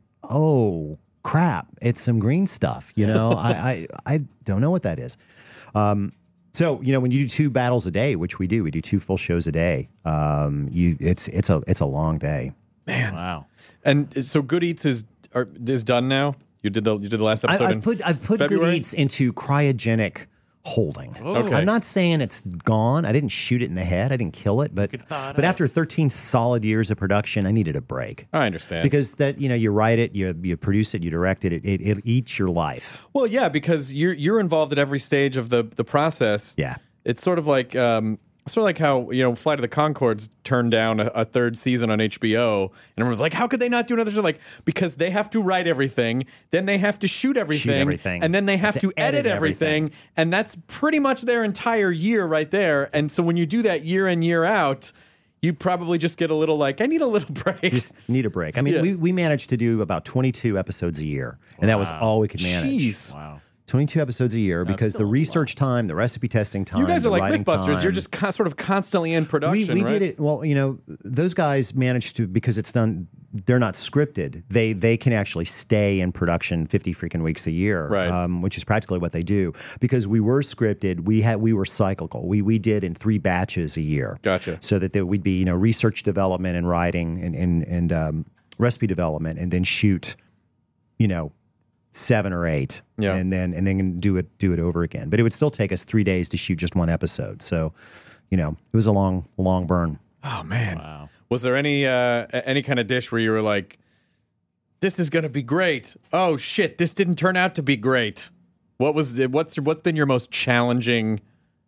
S7: oh crap, it's some green stuff. You know, I, I I don't know what that is. Um, So you know when you do two battles a day, which we do, we do two full shows a day. Um, you it's it's a it's a long day.
S8: Wow.
S4: And so Good Eats is are, is done now. You did the you did the last
S7: I,
S4: episode.
S7: I've
S4: in
S7: put I've put
S4: February?
S7: Good Eats into cryogenic holding.
S4: Okay.
S7: I'm not saying it's gone. I didn't shoot it in the head. I didn't kill it, but
S8: could thaw it
S7: but
S8: out.
S7: after thirteen solid years of production, I needed a break.
S4: I understand.
S7: Because that you know you write it, you you produce it, you direct it, it it, it eats your life.
S4: Well, yeah, because you're you're involved at every stage of the the process.
S7: Yeah.
S4: It's sort of like um, sort of like how you know Flight of the Conchords turned down a, a third season on H B O, and everyone's like, "How could they not do another show?" Like because they have to write everything, then they have to shoot everything,
S7: everything.
S4: and then they have
S7: To
S4: to, edit,
S7: edit
S4: everything,
S7: everything.
S4: and that's pretty much their entire year right there. And so when you do that year in year out, you probably just get a little like, I need a little break.
S7: Just need a break. I mean,
S4: Yeah.
S7: we, we managed to do about twenty-two episodes a year, and that was
S8: Wow.
S7: all we could manage.
S4: Jeez.
S8: Wow.
S7: twenty-two episodes a year because the
S8: still a
S7: research time, the recipe testing time,
S4: You guys
S7: the
S4: are like
S7: writing
S4: Mythbusters.
S7: time.
S4: You're just co- sort of constantly in
S7: we,
S4: production,
S7: we
S4: right?
S7: did it. Well, you know, those guys managed to, because it's done, they're not scripted. They they can actually stay in production fifty freaking weeks a year,
S4: Right.
S7: um, which is practically what they do. Because we were scripted, we had we were cyclical. We we did in three batches a year.
S4: Gotcha.
S7: So that there would be, you know, research development and writing and and, and um, recipe development, and then shoot, you know, seven or eight,
S4: Yeah.
S7: and then and then do it do it over again. But it would still take us three days to shoot just one episode. So, you know, it was a long long burn.
S4: Oh man.
S8: Wow.
S4: Was there any uh, a- any kind of dish where you were like, this is going to be great? Oh shit, this didn't turn out to be great. What was it? What's what's been your most challenging?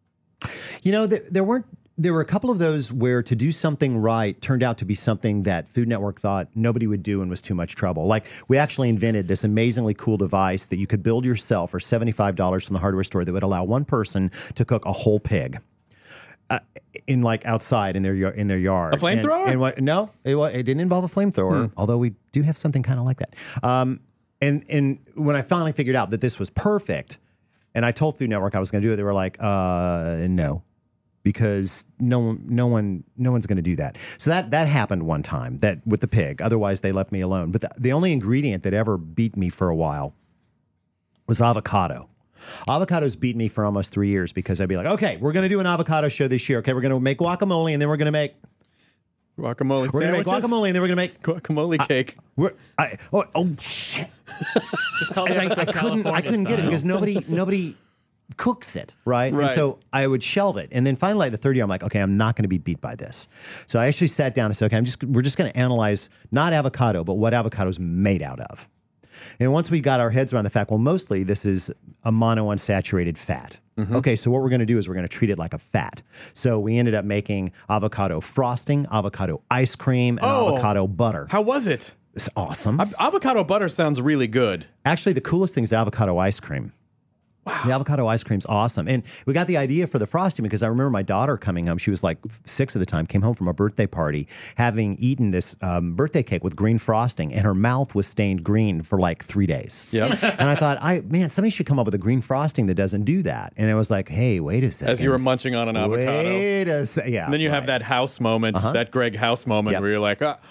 S7: You know, there, there weren't. There were a couple of those where to do something right turned out to be something that Food Network thought nobody would do and was too much trouble. Like, we actually invented this amazingly cool device that you could build yourself for seventy-five dollars from the hardware store that would allow one person to cook a whole pig. Uh, in like outside in their yar- in their yard.
S4: A flamethrower?
S7: And, and what? No, it, wa- it didn't involve a flamethrower. Although we do have something kind of like that. Um, and and when I finally figured out that this was perfect, and I told Food Network I was going to do it, they were like, uh, no, because no one, no one, no one's going to do that. So that that happened one time that with the pig. Otherwise, they left me alone. But the, the only ingredient that ever beat me for a while was avocado. Avocados beat me for almost three years because I'd be like, okay, we're going to do an avocado show this year. Okay, we're going to make guacamole, and then we're going to make
S4: Guacamole
S7: we're going to make
S4: sandwiches?
S7: guacamole, and then we're going to make
S4: Guacamole cake.
S7: we're, I, oh, oh shit!
S8: Just call
S7: I,
S8: the
S7: I,
S8: episode
S7: I couldn't, I
S8: California
S7: couldn't get it
S8: style.
S7: because nobody, nobody cooks it, right?
S4: Right.
S7: And so I would shelve it, and then finally, the third year, I'm like, okay, I'm not going to be beat by this. So I actually sat down and said, okay, I'm just, we're just going to analyze not avocado, but what avocado is made out of. And once we got our heads around the fact, well, mostly this is a monounsaturated fat.
S4: Mm-hmm.
S7: Okay, so what we're going to do is we're going to treat it like a fat. So we ended up making avocado frosting, avocado ice cream, and
S4: Oh.
S7: avocado butter.
S4: How was it?
S7: It's awesome.
S4: Av- Avocado butter sounds really good.
S7: Actually, the coolest thing is avocado ice cream. Wow. The avocado ice cream's awesome. And we got the idea for the frosting because I remember my daughter coming home. She was like six at the time, came home from a birthday party, having eaten this um, birthday cake with green frosting, and her mouth was stained green for like three days.
S4: Yep.
S7: And I thought, I man, somebody should come up with a green frosting that doesn't do that. And it was like, hey, wait a second.
S4: As you were munching on an avocado.
S7: Wait a second. Yeah.
S4: And then you have
S7: right.
S4: that house moment, that Greg House moment
S7: Yep.
S4: where you're like, uh,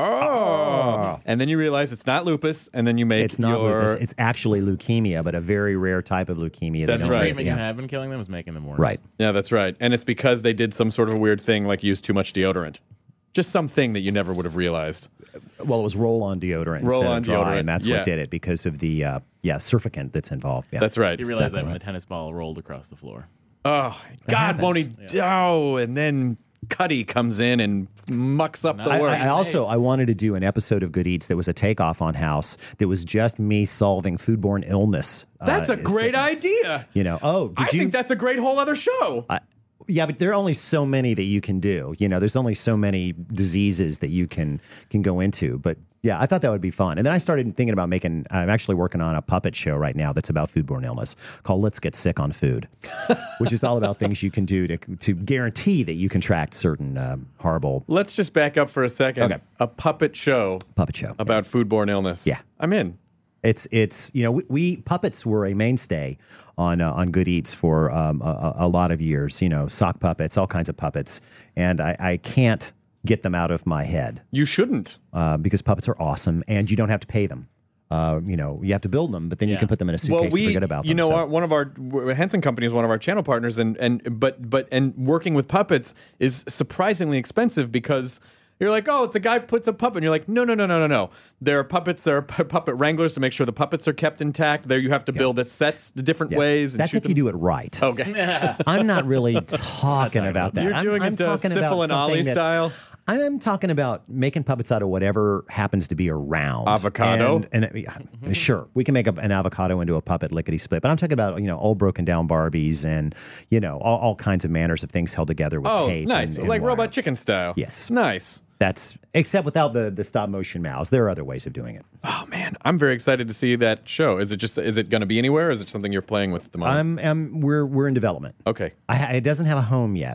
S4: oh. And then you realize it's not lupus, and then you make
S7: It's not
S4: your...
S7: lupus. It's actually leukemia, but a very rare type of leukemia.
S4: That's
S7: they don't
S4: right.
S8: The
S7: treat.
S8: treatment
S7: Yeah.
S8: you have been killing them is making them worse.
S7: Right.
S4: Yeah, that's right. And it's because they did some sort of a weird thing like use too much deodorant. Just something that you never would have realized.
S7: Well, it was roll-on deodorant instead
S4: Roll-on
S7: of dry,
S4: deodorant,
S7: and that's
S4: yeah.
S7: what did it because of the uh, yeah surfactant that's involved. Yeah.
S4: That's right.
S8: You realize that
S7: Exactly
S8: when
S7: right.
S8: the tennis ball rolled across the floor.
S4: Oh, God, won't he? Oh, and then Cuddy comes in and mucks up the
S8: I-
S7: I,
S4: works.
S7: I also I wanted to do an episode of Good Eats that was a takeoff on House that was just me solving foodborne illness.
S4: That's
S7: uh,
S4: a great
S7: sickness.
S4: idea.
S7: You know, oh, did
S4: I
S7: you?
S4: think that's a great whole other show.
S7: I- yeah, but there are only so many that you can do. You know, there's only so many diseases that you can can go into. But yeah, I thought that would be fun. And then I started thinking about making. I'm actually working on a puppet show right now that's about foodborne illness called "Let's Get Sick on Food," which is all about things you can do to to guarantee that you contract certain um, horrible
S4: Let's just back up for a second.
S7: Okay.
S4: A puppet show
S7: puppet show
S4: about foodborne illness.
S7: Yeah.
S4: I'm in.
S7: It's it's you know we, we puppets were a mainstay on uh, on Good Eats for um, a, a lot of years. You know, sock puppets, all kinds of puppets, and I, I can't get them out of my head
S4: You shouldn't.
S7: uh, because puppets are awesome, and you don't have to pay them. Uh, you know, you have to build them, but then you
S8: Yeah.
S7: can put them in a suitcase
S4: Well,
S7: and
S4: we,
S7: forget about them.
S4: you know,
S7: so.
S4: our, one of our Henson Company is one of our channel partners, and and but but and working with puppets is surprisingly expensive because you're like, oh, it's a guy puts a puppet, and you're like, no, no, no, no, no, no. There are puppets, there are pu- puppet wranglers to make sure the puppets are kept intact. There, you have to build the sets the different
S7: Yeah.
S4: ways. And
S7: That's
S4: shoot
S7: if
S4: them.
S7: you do it right.
S4: Okay,
S7: I'm not really talking about that.
S4: You're
S7: I'm,
S4: doing
S7: I'm
S4: it uh,
S7: talking
S4: Syphil
S7: about
S4: and Ollie
S7: something that's-
S4: style.
S7: I'm talking about making puppets out of whatever happens to be around.
S4: Avocado?
S7: And, and yeah, sure, we can make a, an avocado into a puppet lickety split. But I'm talking about, you know, old broken down Barbies and, you know, all, all kinds of manners of things held together with
S4: Oh,
S7: tape.
S4: nice,
S7: and, and
S4: like
S7: wire.
S4: Robot Chicken style.
S7: Yes.
S4: nice.
S7: That's except without the the stop motion mouths. There are other ways of doing it.
S4: Oh man, I'm very excited to see that show. Is it just is it going to be anywhere? Or is it something you're playing with at the moment?
S7: I'm, I'm we're we're in development.
S4: okay.
S7: I, it doesn't have a home yet.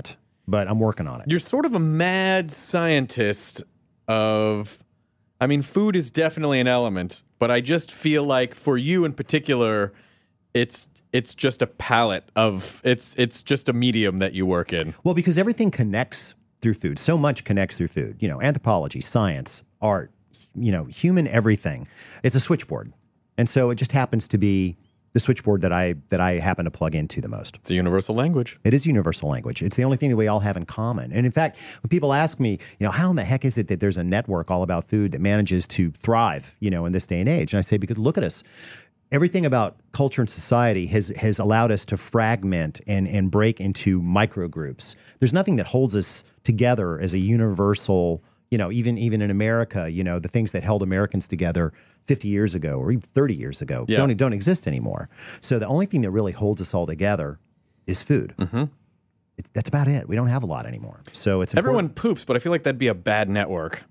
S7: but I'm working on it.
S4: You're sort of a mad scientist of, I mean, food is definitely an element, but I just feel like for you in particular, it's it's just a palette of, it's it's just a medium that you work in.
S7: Well, because everything connects through food. So much connects through food. You know, anthropology, science, art, you know, human everything. It's a switchboard. And so it just happens to be the switchboard that I that I happen to plug into the most.
S4: It's a universal language.
S7: It is universal language. It's the only thing that we all have in common. And in fact, when people ask me, you know, how in the heck is it that there's a network all about food that manages to thrive, you know, in this day and age? And I say, because look at us. Everything about culture and society has has allowed us to fragment and and break into micro groups. There's nothing that holds us together as a universal, you know, even even in America, you know, the things that held Americans together fifty years ago or even thirty years ago
S4: Yeah.
S7: don't don't exist anymore. So the only thing that really holds us all together is food.
S4: Mm-hmm.
S7: It, that's about it. We don't have a lot anymore. So it's
S4: Everyone
S7: important.
S4: poops, but I feel like that'd be a bad network.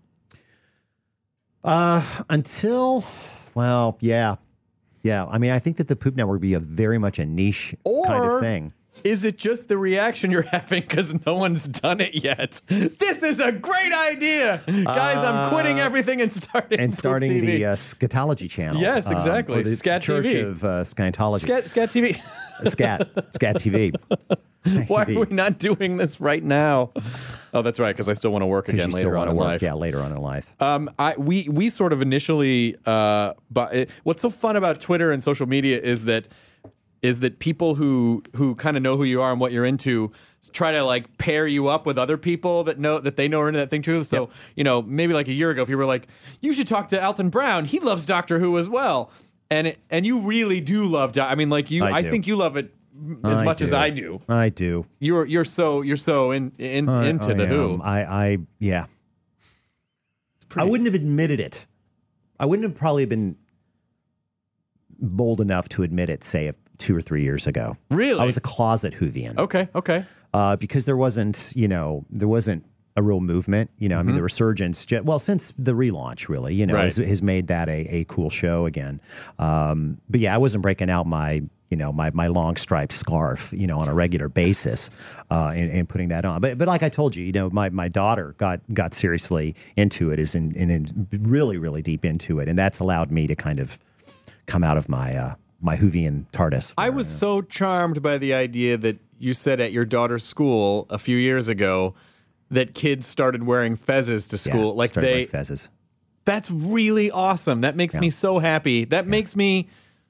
S7: Uh, until, well, yeah. Yeah, I mean, I think that the Poop Network would be a very much a niche kind
S4: Or
S7: of thing.
S4: Is it just the reaction you're having because no one's done it yet? This is a great idea, guys! I'm quitting everything and starting
S7: And
S4: Poop
S7: starting
S4: T V.
S7: the uh, Scatology channel.
S4: Yes,
S7: um,
S4: exactly.
S7: or the
S4: Scat
S7: Church
S4: T V.
S7: of uh, Scatology.
S4: Scat, Scat T V.
S7: Scat. Scat T V.
S4: Why are we not doing this right now? Oh, that's right, because I still want to work again
S7: you
S4: later
S7: still
S4: on
S7: wanna
S4: in
S7: work,
S4: life.
S7: Yeah, later on in life.
S4: Um, I we we sort of initially, uh, but it, what's so fun about Twitter and social media is that is that people who who kind of know who you are and what you're into try to like pair you up with other people that know that they know are into that thing too. So you know, maybe like a year ago, people were like, "You should talk to Alton Brown. He loves Doctor Who as well." And it, and you really do love. Do- I mean, like you,
S7: I
S4: I,
S7: do.
S4: think you love it as
S7: I
S4: much as
S7: do.
S4: I do.
S7: I do.
S4: You're you're so you're so in, in
S7: I-
S4: into
S7: I
S4: the Who.
S7: am. I, I, yeah. I wouldn't have admitted it. I wouldn't have probably been bold enough to admit it, say, two or three years ago.
S4: Really?
S7: I was a closet Whovian.
S4: Okay, okay.
S7: Uh, because there wasn't, you know, there wasn't a real movement. You know, I mean, the resurgence, ju- well, since the relaunch, really, you know,
S4: Right.
S7: has, has made that a, a cool show again. Um, but yeah, I wasn't breaking out my, you know, my, my long striped scarf, you know, on a regular basis, uh, and, and putting that on. But, but like I told you, you know, my, my daughter got, got seriously into it, is in, in, in really, really deep into it. And that's allowed me to kind of come out of my, uh, my Whovian TARDIS.
S4: I was so charmed by the idea that you said at your daughter's school a few years ago that kids started wearing fezzes to
S7: Yeah,
S4: school. like
S7: started
S4: they,
S7: wearing fezzes.
S4: that's really awesome. That makes
S7: Yeah.
S4: me so happy. That makes me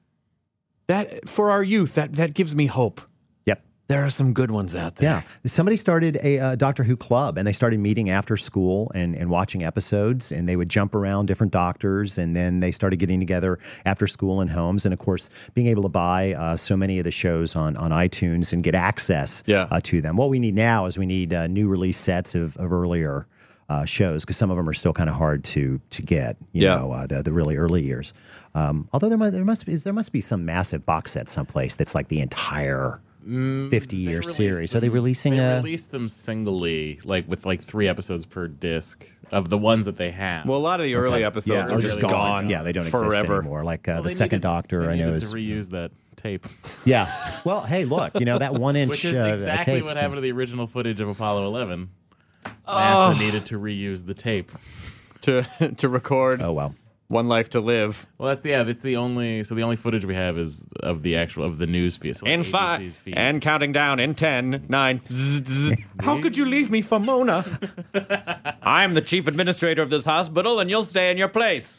S4: that for our youth. That that gives me hope.
S7: Yep.
S4: There are some good ones out there.
S7: Yeah. Somebody started a uh, Doctor Who club, and they started meeting after school and, and watching episodes, and they would jump around different doctors, and then they started getting together after school in homes, and of course, being able to buy uh, so many of the shows on, on iTunes and get access
S4: Yeah.
S7: uh, to them. What we need now is we need uh, new release sets of, of earlier uh, shows, because some of them are still kind of hard to to get, you
S4: Yeah.
S7: know, uh, the, the really early years. Um, although there must, there, must be, there must be some massive box set someplace that's like the entire fifty-year
S8: They released
S7: series. Are they
S8: them-
S7: releasing
S8: they
S7: a...
S8: released them singly, like with like three episodes per disc of the ones that they have.
S4: Well, a lot of the early
S7: Yeah,
S4: episodes
S7: or
S4: are just
S8: really
S4: gone.
S7: Yeah, they don't exist
S4: forever.
S7: anymore. Like uh,
S8: Well,
S7: the
S8: they
S7: second
S8: needed-
S7: Doctor,
S8: they
S7: I know
S8: needed
S7: is
S8: to reuse that tape,
S7: yeah. Well, hey, look, you know that one inch
S8: which is
S7: uh,
S8: exactly
S7: tape.
S8: what
S7: so-
S8: happened to the original footage of Apollo eleven.
S4: Oh.
S8: NASA needed to reuse the tape.
S4: to to record
S7: Oh well.
S4: One Life to Live.
S8: Well, that's yeah. That's the only. So the only footage we have is of the actual of the news feed. So like
S4: In
S8: A B C's
S4: five
S8: feed.
S4: and counting down in ten, nine. zzz, zzz. How could you leave me for Mona? I'm the chief administrator of this hospital, and you'll stay in your place.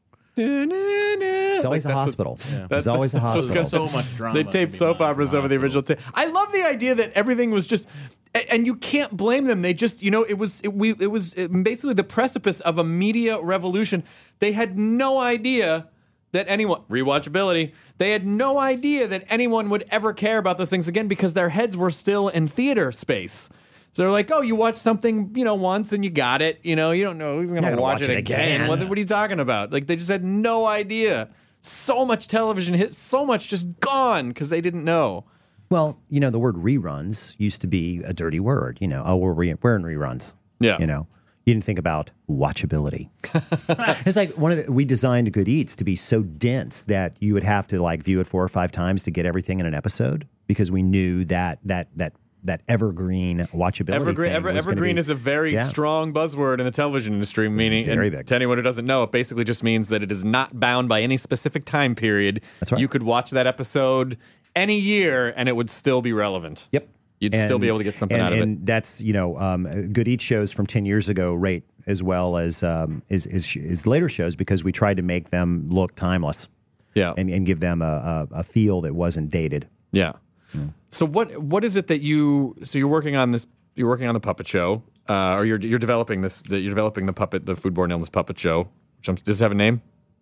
S7: It's always a hospital. There's always a
S4: that's what's
S7: hospital.
S8: so much drama.
S4: They
S8: can
S4: taped
S8: be
S4: soap
S8: done in
S4: operas over the original
S8: hospitals.
S4: tape. I love the idea that everything was just, a- and you can't blame them. They just, you know, it was it, we it was basically the precipice of a media revolution. They had no idea that anyone rewatchability. They had no idea that anyone would ever care about those things again because their heads were still in theater space. So they're like, oh, you watch something, you know, once and you got it. You know, you don't know who's going
S7: Not
S4: to
S7: gonna
S4: watch,
S7: watch
S4: it
S7: it
S4: again.
S7: again.
S4: What, what are you talking about? Like, they just had no idea. So much television hit, so much just gone because they didn't know.
S7: Well, you know, the word reruns used to be a dirty word. You know, oh, we're, re- we're in reruns.
S4: Yeah.
S7: You know, you didn't think about watchability. It's like one of the, we designed Good Eats to be so dense that you would have to like view it four or five times to get everything in an episode, because we knew that that that that evergreen watchability.
S4: Evergreen,
S7: thing
S4: ever,
S7: was gonna
S4: evergreen
S7: be-
S4: is a very
S7: Yeah.
S4: strong buzzword in the television industry, meaning,
S7: Very
S4: and
S7: big.
S4: to anyone who doesn't know, it basically just means that it is not bound by any specific time period.
S7: That's right.
S4: You could watch that episode any year and it would still be relevant.
S7: Yep.
S4: You'd still be able to get something
S7: and,
S4: out of
S7: and that's, you know, um, Good Eat shows from ten years ago rate as well as um, is, is, is later shows because we tried to make them look timeless
S4: it. Yeah.
S7: and, and give them a, a, a feel that wasn't dated.
S4: Yeah. So what what is it that you so you're working on this you're working on the puppet show uh, or you're you're developing this that you're developing the puppet the foodborne illness puppet show which I'm, does it have a name?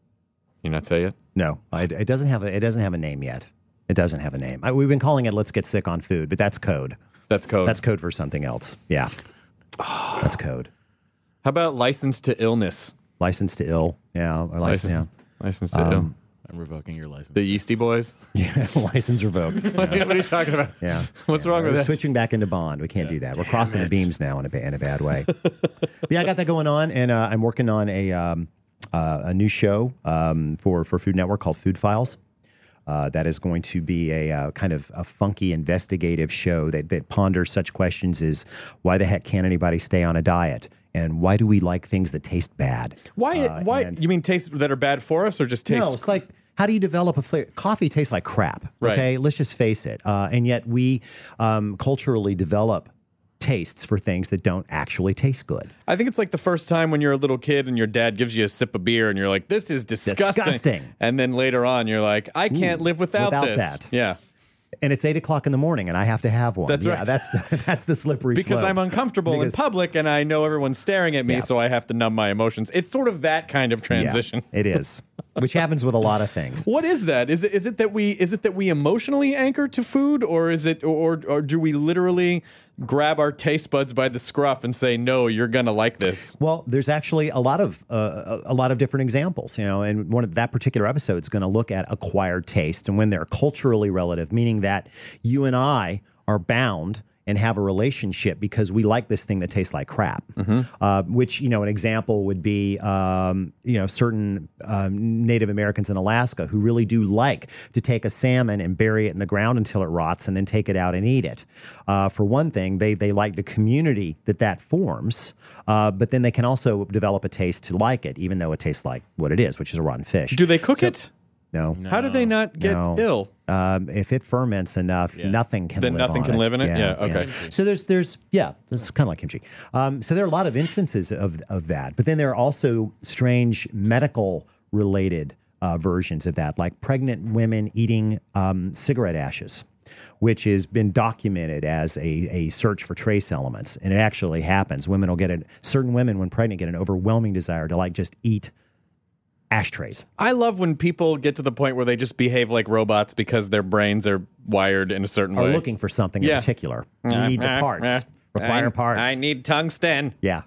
S4: You not say it?
S7: No, it, it doesn't have a, it doesn't have a name yet. It doesn't have a name. I, we've been calling it "Let's Get Sick on Food," but that's code.
S4: That's code.
S7: That's code for something else. Yeah, that's code.
S4: How about license to illness?
S7: License to ill. Yeah, or license.
S4: License, license to ill.
S8: I'm revoking your license.
S4: The Yeasty Boys.
S7: Yeah, yeah license revoked.
S4: What are you talking about?
S7: Yeah.
S4: What's
S7: Yeah.
S4: wrong with
S7: We're
S4: that?
S7: switching back into Bond. We can't do that. We're crossing the beams now in a, ba- in a bad way. But yeah, I got that going on, and uh, I'm working on a um, uh, a new show um, for for Food Network called Food Files. Uh, that is going to be a uh, kind of a funky investigative show that, that ponders such questions as why the heck can't anybody stay on a diet? And why do we like things that taste bad?
S4: Why?
S7: Uh,
S4: why?
S7: and-
S4: You mean tastes that are bad for us, or just taste?
S7: No, it's like, how do you develop a flavor? Coffee tastes like crap.
S4: Right.
S7: Okay, let's just face it. Uh, and yet we um, culturally develop tastes for things that don't actually taste good.
S4: I think it's like the first time when you're a little kid and your dad gives you a sip of beer and you're like, "This is disgusting."
S7: Disgusting.
S4: And then later on, you're like, "I can't live without,
S7: without
S4: this."
S7: that.
S4: Yeah.
S7: And it's eight o'clock in the morning, and I have to have one.
S4: That's
S7: yeah,
S4: right.
S7: That's the, that's the slippery
S4: Because
S7: slope.
S4: I'm uncomfortable
S7: Because-
S4: in public and I know everyone's staring at me,
S7: Yeah.
S4: so I have to numb my emotions. It's sort of that kind of
S7: Yeah,
S4: transition.
S7: it is, which happens with a lot of things.
S4: What is that? Is it is it that we is it that we emotionally anchor to food, or is it or or do we literally grab our taste buds by the scruff and say, "No, you're gonna like this"?
S7: Well, there's actually a lot of uh, a lot of different examples, you know, and one of that particular episode is going to look at acquired taste and when they're culturally relative, meaning that you and I are bound and have a relationship because we like this thing that tastes like crap. Uh, which, you know, an example would be, um, you know, certain um, Native Americans in Alaska who really do like to take a salmon and bury it in the ground until it rots and then take it out and eat it. Uh, for one thing, they they like the community that that forms, uh, but then they can also develop a taste to like it, even though it tastes like what it is, which is a rotten fish.
S4: Do they cook it?
S7: No.
S4: How do they not get
S7: No.
S4: ill?
S7: Um, if it ferments enough,
S8: Yeah.
S7: nothing can
S4: Then
S7: live
S4: nothing
S7: on
S4: can
S7: it.
S4: live in it? Yeah, okay.
S7: So there's there's yeah, it's kind of like kimchi. Um, so there are a lot of instances of of that, but then there are also strange medical related uh, versions of that, like pregnant women eating um, cigarette ashes, which has been documented as a, a search for trace elements, and it actually happens. Women will get it. Certain women, when pregnant, get an overwhelming desire to like just eat ashtrays.
S4: I love when people get to the point where they just behave like robots because their brains are wired in a certain
S7: Are
S4: way.
S7: looking for something
S4: Yeah.
S7: in particular. You need the parts. Require
S4: I,
S7: parts.
S4: I need tungsten.
S7: Yeah.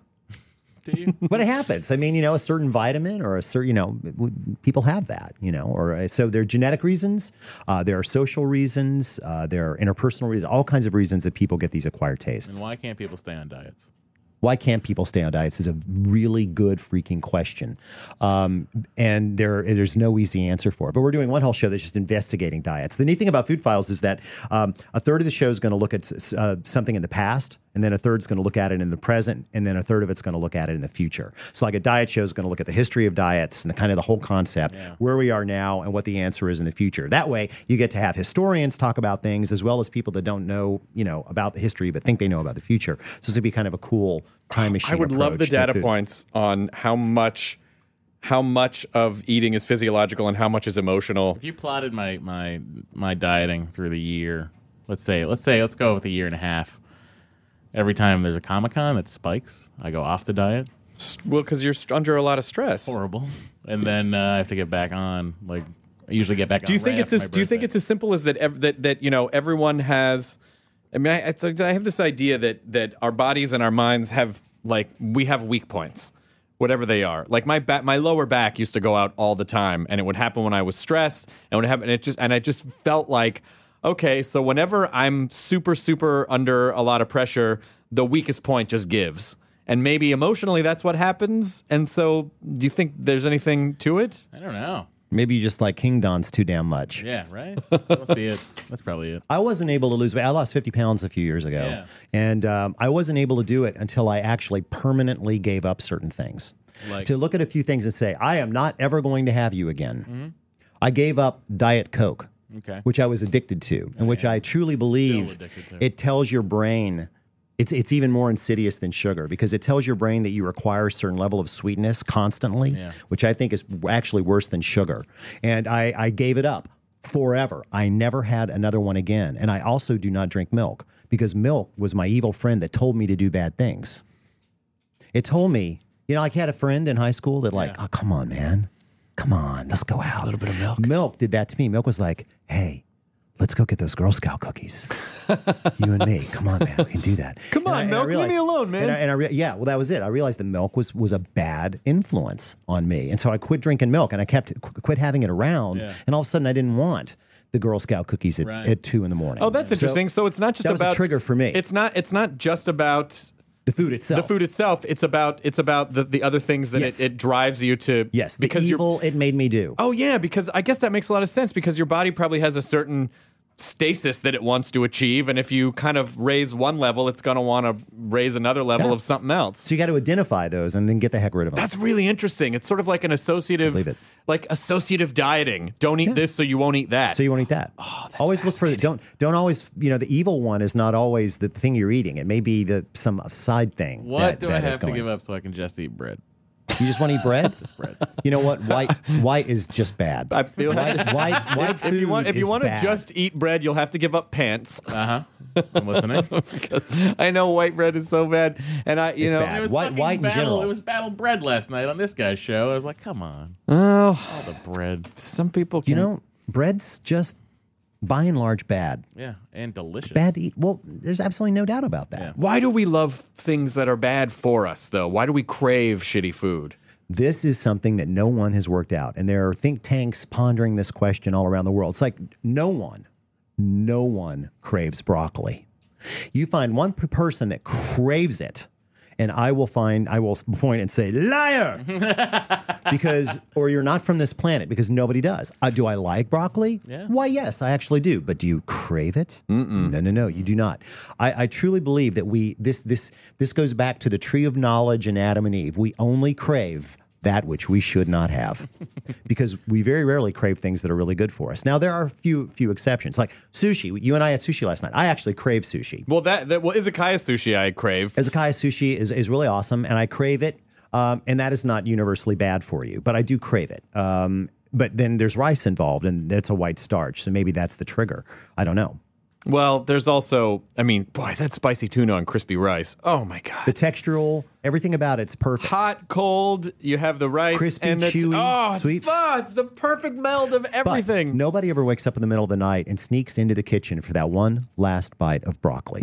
S8: Do you?
S7: But it happens. I mean, you know, a certain vitamin or a certain, you know, w- people have that, you know, or uh, so there are genetic reasons, uh, there are social reasons, uh, there are interpersonal reasons, all kinds of reasons that people get these acquired tastes.
S8: And why can't people stay on diets?
S7: Why can't people stay on diets is a really good freaking question. Um, and there, there's no easy answer for it. But we're doing one whole show that's just investigating diets. The neat thing about Food Files is that um, a third of the show is going to look at uh, something in the past, and then a third is going to look at it in the present, and then a third of it's going to look at it in the future. So like a diet show is going to look at the history of diets and the kind of the whole concept,
S8: Yeah.
S7: where we are now and what the answer is in the future. That way you get to have historians talk about things as well as people that don't know, you know, about the history but think they know about the future. So it's going to be kind of a cool time machine
S4: I would love the
S7: approach to
S4: data
S7: food.
S4: points on how much how much of eating is physiological and how much is emotional.
S8: If you plotted my my my dieting through the year, let's say let's say let's go with a year and a half. Every time there's a Comic-Con that spikes, I go off the diet.
S4: S- Well, because you're st- under a lot of stress.
S8: Horrible. And then uh, I have to get back on. Like I usually get back
S4: Do you
S8: on.
S4: think
S8: right
S4: it's
S8: after
S4: as
S8: my
S4: Do you think
S8: birthday.
S4: it's as simple as that? Ev- that that you know everyone has. I mean, I, it's, like, I have this idea that that our bodies and our minds have like we have weak points, whatever they are. Like my back, my lower back used to go out all the time, and it would happen when I was stressed, and when it happened, it just and I just felt like. Okay, so whenever I'm super, super under a lot of pressure, the weakest point just gives. And maybe emotionally that's what happens. And so do you think there's anything to it?
S8: I don't know.
S7: Maybe you just like King Don's too damn much.
S8: Yeah, right? That must be it. That's probably it.
S7: I wasn't able to lose weight. I lost fifty pounds a few years ago.
S8: Yeah.
S7: And um, I wasn't able to do it until I actually permanently gave up certain things.
S8: Like,
S7: To look at a few things and say, I am not ever going to have you again.
S8: Mm-hmm.
S7: I gave up Diet Coke,
S8: okay.
S7: which I was addicted to, and which
S8: yeah.
S7: I truly believe
S8: addicted to.
S7: it tells your brain. It's it's even more insidious than sugar because it tells your brain that you require a certain level of sweetness constantly,
S8: Yeah.
S7: which I think is actually worse than sugar. And I, I gave it up forever. I never had another one again. And I also do not drink milk because milk was my evil friend that told me to do bad things. It told me, you know, like I had a friend in high school that like,
S8: Yeah.
S7: oh, come on, man. Come on, let's go out. A little bit of milk. Milk did that to me. Milk was like, hey, let's go get those Girl Scout cookies. You and me. Come on, man. We can do that.
S4: Come
S7: And
S4: on,
S7: I- and I
S4: Milk. Leave
S7: realized-
S4: me alone, man.
S7: And I, and I re- yeah, well, that was it. I realized that milk was was a bad influence on me. And so I quit drinking milk and I kept qu- quit having it around.
S8: Yeah.
S7: And all of a sudden I didn't want the Girl Scout cookies at,
S8: Right.
S7: at two in the morning.
S4: Oh, that's interesting. So, it's not just
S7: that was
S4: about
S7: a trigger for me.
S4: It's not. It's not just about
S7: the food itself.
S4: the food itself. It's about. It's about the, the other things that
S7: Yes.
S4: it, it drives you to.
S7: Yes, the
S4: because you're.
S7: evil it made me do.
S4: Oh yeah, because I guess that makes a lot of sense because your body probably has a certain stasis that it wants to achieve, and if you kind of raise one level, it's going to want to raise another level
S7: Yeah.
S4: of something else.
S7: So you got to identify those and then get the heck rid of them.
S4: That's really interesting. It's sort of like an associative,
S7: Believe it.
S4: like associative dieting. Don't eat this, so you won't eat that.
S7: So you won't eat that.
S4: Oh, that's
S7: always look for the don't don't always you know the evil one is not always the thing you're eating. It may be the some side thing.
S8: what
S7: that,
S8: do
S7: that
S8: I
S7: is
S8: have to
S7: going.
S8: give up so I can just eat bread?
S7: You just want to eat bread?
S8: Bread.
S7: You know what? White white is just bad.
S4: I feel like
S7: white white, white
S4: if you
S7: food
S4: want, if you
S7: is
S4: want to
S7: bad.
S4: just eat bread, you'll have to give up pants.
S8: Uh huh. I'm listening.
S4: I know white bread is so bad, and I, you
S7: It's
S4: know,
S7: bad.
S8: It was
S7: White-
S8: fucking
S7: white in
S8: battle.
S7: general.
S8: It was battle bread last night on this guy's show. I was like, come on,
S4: oh,
S8: all the bread.
S4: some people,
S7: you
S4: can
S7: know bread's just by and large bad.
S8: Yeah, and delicious.
S7: Bad to eat. Well, there's absolutely no doubt about that.
S8: Yeah.
S4: Why do we love things that are bad for us, though? Why do we crave shitty food?
S7: This is something that no one has worked out. And there are think tanks pondering this question all around the world. It's like no one, no one craves broccoli. You find one p- person that craves it, and I will find, I will point and say, liar! because, or you're not from this planet, because nobody does. Uh, do I like broccoli?
S8: Yeah.
S7: Why, yes, I actually do. But do you crave it? Mm-mm. No, no, no, you do not. I, I truly believe that we, this, this, this goes back to the tree of knowledge and Adam and Eve. We only crave that which we should not have, because we very rarely crave things that are really good for us. Now, there are a few few exceptions, like sushi. You and I had sushi last night. I actually crave sushi.
S4: Well, that, that well, izakaya sushi I crave.
S7: Izakaya sushi is, is really awesome, and I crave it, um, and that is not universally bad for you, but I do crave it. Um, but then there's rice involved, and it's a white starch, so maybe that's the trigger. I don't know.
S4: Well, there's also, I mean, boy, that spicy tuna on crispy rice. Oh my god.
S7: The textural, everything about it's perfect.
S4: Hot, cold, you have the rice,
S7: Crispy,
S4: and it's
S7: chewy,
S4: oh, it's,
S7: sweet.
S4: oh, it's the perfect meld of
S7: But
S4: everything.
S7: nobody ever wakes up in the middle of the night and sneaks into the kitchen for that one last bite of broccoli.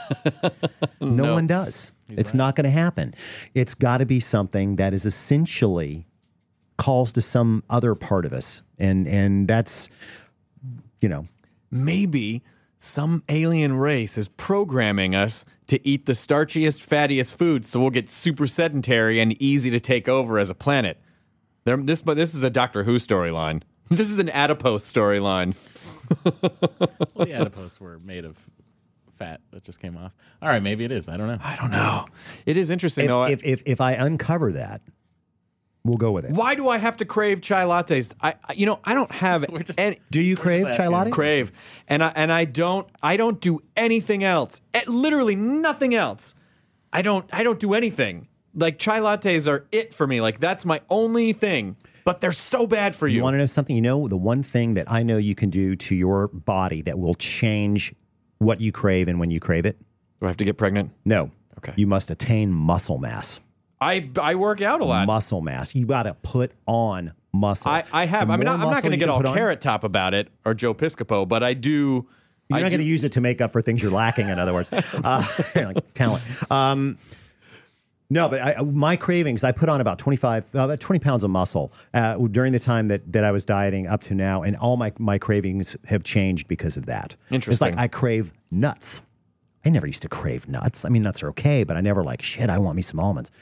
S7: no, one does. It's not going to happen. It's got to be something that is essentially calls to some other part of us, and and that's, you know,
S4: Maybe some alien race is programming us to eat the starchiest, fattiest foods, so we'll get super sedentary and easy to take over as a planet. There, this, but this is a Doctor Who storyline. This is an adipose storyline.
S8: Well, the adipose were made of fat that just came off. All right, maybe it is. I don't know.
S4: I don't know. It is interesting,
S7: if,
S4: though. I-
S7: if if if I uncover that, we'll go with it.
S4: Why do I have to crave chai lattes? I, I- you know, I don't have
S8: We're just-
S4: any
S7: Do you crave
S8: just
S7: chai
S8: asking.
S7: latte?
S4: crave, and I and I don't I don't do anything else. Eh, Literally nothing else. I don't I don't do anything. Like chai lattes are it for me. Like that's my only thing. But they're so bad for you.
S7: You want to know something? You know, the one thing that I know you can do to your body that will change what you crave and when you crave it?
S4: Do I have to get pregnant?
S7: No.
S4: Okay.
S7: You must attain muscle mass.
S4: I I work out a lot.
S7: Muscle mass. You got to put on muscle.
S4: I, I have.
S7: The
S4: I mean,
S7: more
S4: I'm not
S7: muscle
S4: going to
S7: you
S4: get
S7: can
S4: all
S7: put on-
S4: carrot top about it or Joe Piscopo, but I do.
S7: You're
S4: I
S7: not
S4: do-
S7: going to use it to make up for things you're lacking, in other words. Uh, like talent. Um, no, but I, my cravings, I put on about twenty-five, uh, about twenty pounds of muscle uh, during the time that, that I was dieting up to now, and all my, my cravings have changed because of that.
S4: Interesting.
S7: It's like I crave nuts. I never used to crave nuts. I mean, nuts are okay, but I never like, shit, I want me some almonds.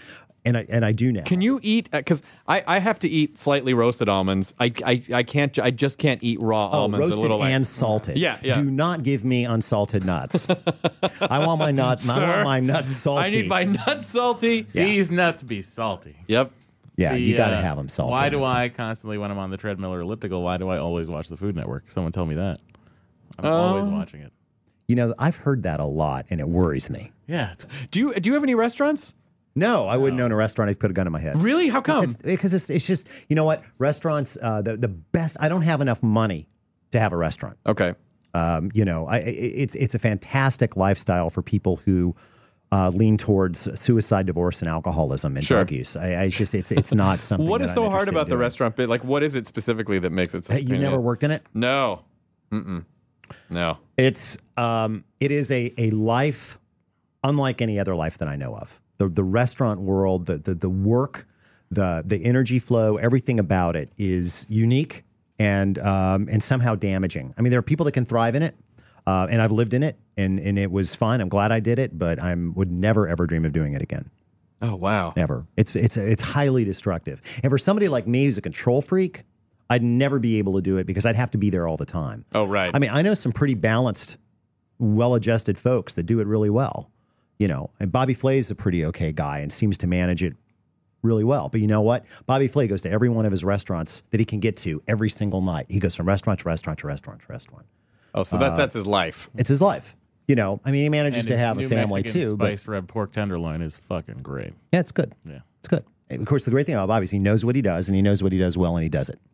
S7: and I and I do now.
S4: Can you eat? Because I, I have to eat slightly roasted almonds. I, I I can't. I just can't eat raw
S7: Oh,
S4: almonds.
S7: roasted
S4: a little
S7: and
S4: like,
S7: salted.
S4: Yeah, yeah.
S7: Do not give me unsalted nuts. I want my nuts. I
S4: Sir,
S7: want my nuts salty.
S4: I need my nuts salty.
S7: Yeah.
S8: These nuts be salty.
S4: Yep.
S7: Yeah,
S8: The,
S7: you got to
S8: uh,
S7: have them salted.
S8: Why do
S7: It's-
S8: I constantly, when I'm on the treadmill or elliptical, why do I always watch the Food Network? Someone tell me that. I'm always watching it.
S7: You know, I've heard that a lot, and it worries me.
S8: Yeah. It's,
S4: Do you do you have any restaurants?
S7: No, I wouldn't own a restaurant if I put a gun in my head.
S4: Really? How come?
S7: It's, because it's, it's just, you know what? Restaurants, uh, the, the best, I don't have enough money to have a restaurant.
S4: Okay.
S7: Um, you know, I, it's it's a fantastic lifestyle for people who uh, lean towards suicide, divorce, and alcoholism and
S4: Sure.
S7: drug use. I, I just it's it's not something.
S4: What
S7: that
S4: is
S7: I'm
S4: so hard
S7: interested
S4: about
S7: in
S4: the
S7: doing.
S4: restaurant bit? Like, what is it specifically that makes it? So
S7: Hey, you never worked in it?
S4: No. Mm-mm. No.
S7: It's um, it is a a life unlike any other life that I know of. The the restaurant world, the the the work, the the energy flow, everything about it is unique and um, and somehow damaging. I mean, there are people that can thrive in it. Uh, and I've lived in it, and, and it was fun. I'm glad I did it, but I would never ever dream of doing it again.
S4: Oh wow.
S7: Never. It's it's it's highly destructive. And for somebody like me who's a control freak, I'd never be able to do it because I'd have to be there all the time.
S4: Oh right.
S7: I mean, I know some pretty balanced, well-adjusted folks that do it really well. You know, and Bobby Flay is a pretty okay guy and seems to manage it really well. But you know what? Bobby Flay goes to every one of his restaurants that he can get to every single night. He goes from restaurant to restaurant to restaurant to restaurant.
S4: Oh, so that that's his life.
S7: It's his life. You know, I mean, he manages
S8: and
S7: to
S8: his
S7: have a
S8: New
S7: family
S8: Mexican
S7: too. But
S8: spiced red pork tenderloin is fucking great.
S7: yeah, it's good.
S8: Yeah.
S7: It's good. And of course, the great thing about Bobby is he knows what he does, and he knows what he does well, and he does it.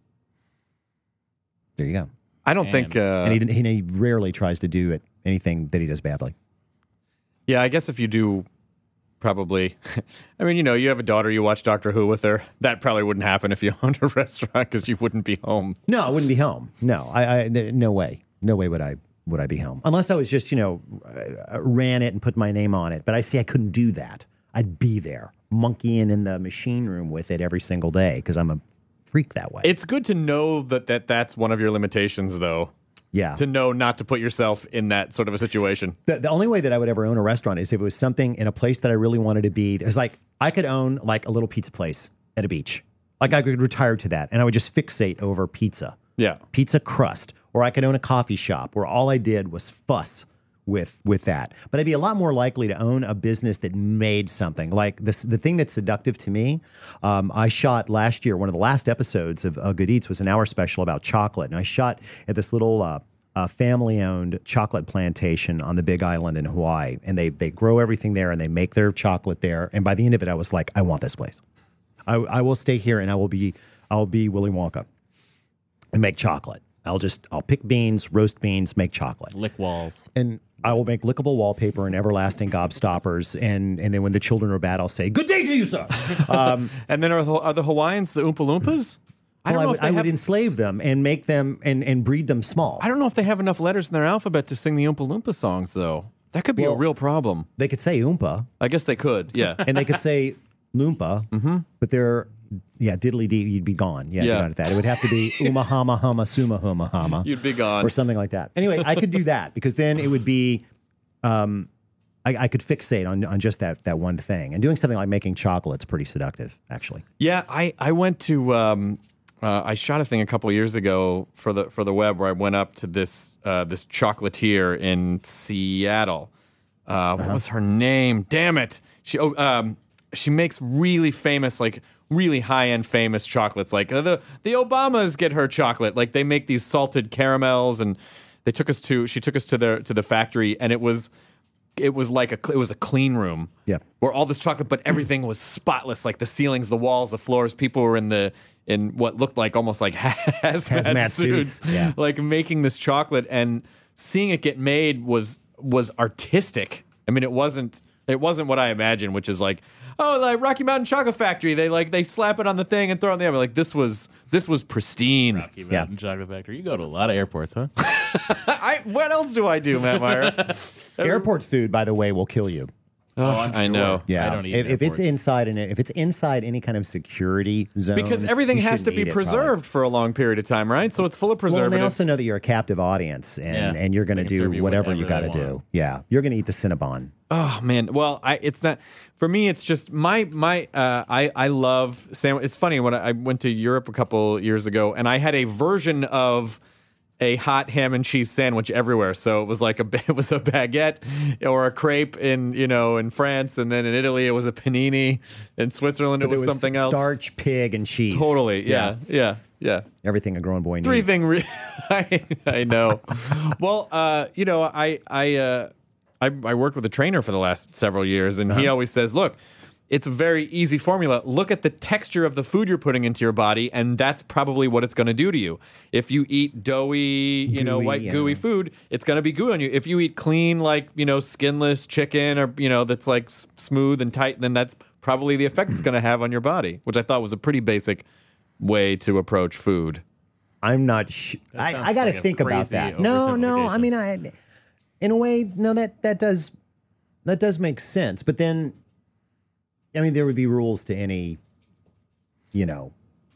S7: There you go.
S4: I don't think. Uh,
S7: and he, he rarely tries to do it anything that he does badly.
S4: yeah, I guess if you do, probably. I mean, you know, you have a daughter. You watch Doctor Who with her. That probably wouldn't happen if you owned a restaurant because you wouldn't be home.
S7: No, I wouldn't be home. No, I, I no way, no way would I would I be home unless I was just you know uh, ran it and put my name on it. But I see I couldn't do that. I'd be there, monkeying in the machine room with it every single day because I'm a freak that way.
S4: It's good to know that, that that's one of your limitations, though.
S7: Yeah.
S4: To know not to put yourself in that sort of a situation.
S7: The, the only way that I would ever own a restaurant is if it was something in a place that I really wanted to be. It's like I could own like a little pizza place at a beach. Like I could retire to that and I would just fixate over pizza.
S4: Yeah.
S7: Pizza crust. Or I could own a coffee shop where all I did was fuss with with that. But I'd be a lot more likely to own a business that made something. Like this, the thing that's seductive to me, um, I shot last year, one of the last episodes of uh, Good Eats was an hour special about chocolate. And I shot at this little uh, uh, family-owned chocolate plantation on the Big Island in Hawaii. And they they grow everything there and they make their chocolate there. And by the end of it, I was like, I want this place. I, I will stay here and I will be I'll be Willy Wonka and make chocolate. I'll just, I'll pick beans, roast beans, make chocolate.
S8: Lick walls.
S7: And I will make lickable wallpaper and everlasting gobstoppers. And and then when the children are bad, I'll say, good day to you, sir. Um,
S4: And then are the, are the Hawaiians the Oompa Loompas? I don't
S7: well, I
S4: know
S7: would,
S4: if they
S7: I would
S4: have,
S7: enslave them and make them and, and breed them small.
S4: I don't know if they have enough letters in their alphabet to sing the Oompa Loompa songs, though. That could be a
S7: Well-
S4: real problem.
S7: They could say Oompa
S4: I guess they could, yeah.
S7: and they could say Loompa,
S4: Mm-hmm.
S7: but they're, yeah, diddly dee, you'd be gone. Yeah,
S4: Yeah.
S7: you're not at that. It would have to be Uma Hama Hama Suma Huma Hama.
S4: You'd be gone.
S7: Or something like that. Anyway, I could do that because then it would be, um, I, I could fixate on, on just that that one thing. And doing something like making chocolate's pretty seductive, actually.
S4: Yeah, I, I went to um, uh, I shot a thing a couple of years ago for the for the web where I went up to this uh, this chocolatier in Seattle. Uh, what was her name? Damn it! She oh, um, she makes really famous like really high end famous chocolates. Like uh, the the Obamas get her chocolate. Like they make these salted caramels, and they took us to she took us to their to the factory, and it was. It was like a it was a clean room,
S7: Yeah.
S4: where all this chocolate, but everything was spotless, like the ceilings, the walls, the floors. People were in the in what looked like almost like hazmat,
S7: Hazmat
S4: suits,
S7: suits, yeah.
S4: like making this chocolate, and seeing it get made was was artistic. I mean, it wasn't it wasn't what I imagined, which is like, oh, like Rocky Mountain Chocolate Factory. They like they slap it on the thing and throw it in the oven. Like this was this was pristine.
S8: Rocky Mountain Chocolate Factory. You go to a lot of airports, huh?
S4: I what else do I do, Matt Meyer?
S7: Airport food, by the way, will kill you.
S4: Oh,
S8: I'm
S4: I know.
S8: sure.
S7: Yeah,
S8: I don't eat
S7: if, if it's
S8: airports.
S7: inside and if it's inside any kind of security zone,
S4: Because everything
S7: you
S4: has to
S7: shouldn't
S4: be
S7: eat it,
S4: preserved for a long period of time, right? So it's full of
S7: probably. Well, and
S4: preservatives.
S7: they also know that you're a captive audience, and,
S8: Yeah.
S7: and you're going to
S8: They can serve
S7: do
S8: you
S7: whatever you
S8: whatever
S7: got
S8: they
S7: to do.
S8: want.
S7: Yeah, you're going to eat the Cinnabon.
S4: Oh man, well, I it's not for me. It's just my my. Uh, I I love sandwich. It's funny when I I went to Europe a couple years ago, and I had a version of a hot ham and cheese sandwich everywhere. So it was like a it was a baguette or a crepe in you know in France, and then in Italy it was a panini. In Switzerland it
S7: But
S4: was, something else.
S7: Starch, pig, and cheese.
S4: Totally, yeah, yeah, yeah.
S7: Everything a grown boy needs.
S4: Three thing. Re- I, I know. Well, uh, you know, I I, uh, I I worked with a trainer for the last several years, and he always says, "Look, it's a very easy formula. Look at the texture of the food you're putting into your body, and that's probably what it's going to do to you. If you eat doughy, you know,
S7: Gooey,
S4: white
S7: yeah.
S4: gooey food, it's going to be gooey on you. If you eat clean, like you know, skinless chicken, or you know, that's like s- smooth and tight, then that's probably the effect it's going to have on your body." Which I thought was a pretty basic way to approach food.
S7: I'm not sure.
S8: That
S7: I,
S8: sounds
S7: I got to
S8: like a
S7: think about
S8: crazy
S7: that. No, no. I
S8: oversimplification.
S7: mean, I, in a way, no. That that does that does make sense. But then, I mean, there would be rules to any, you know,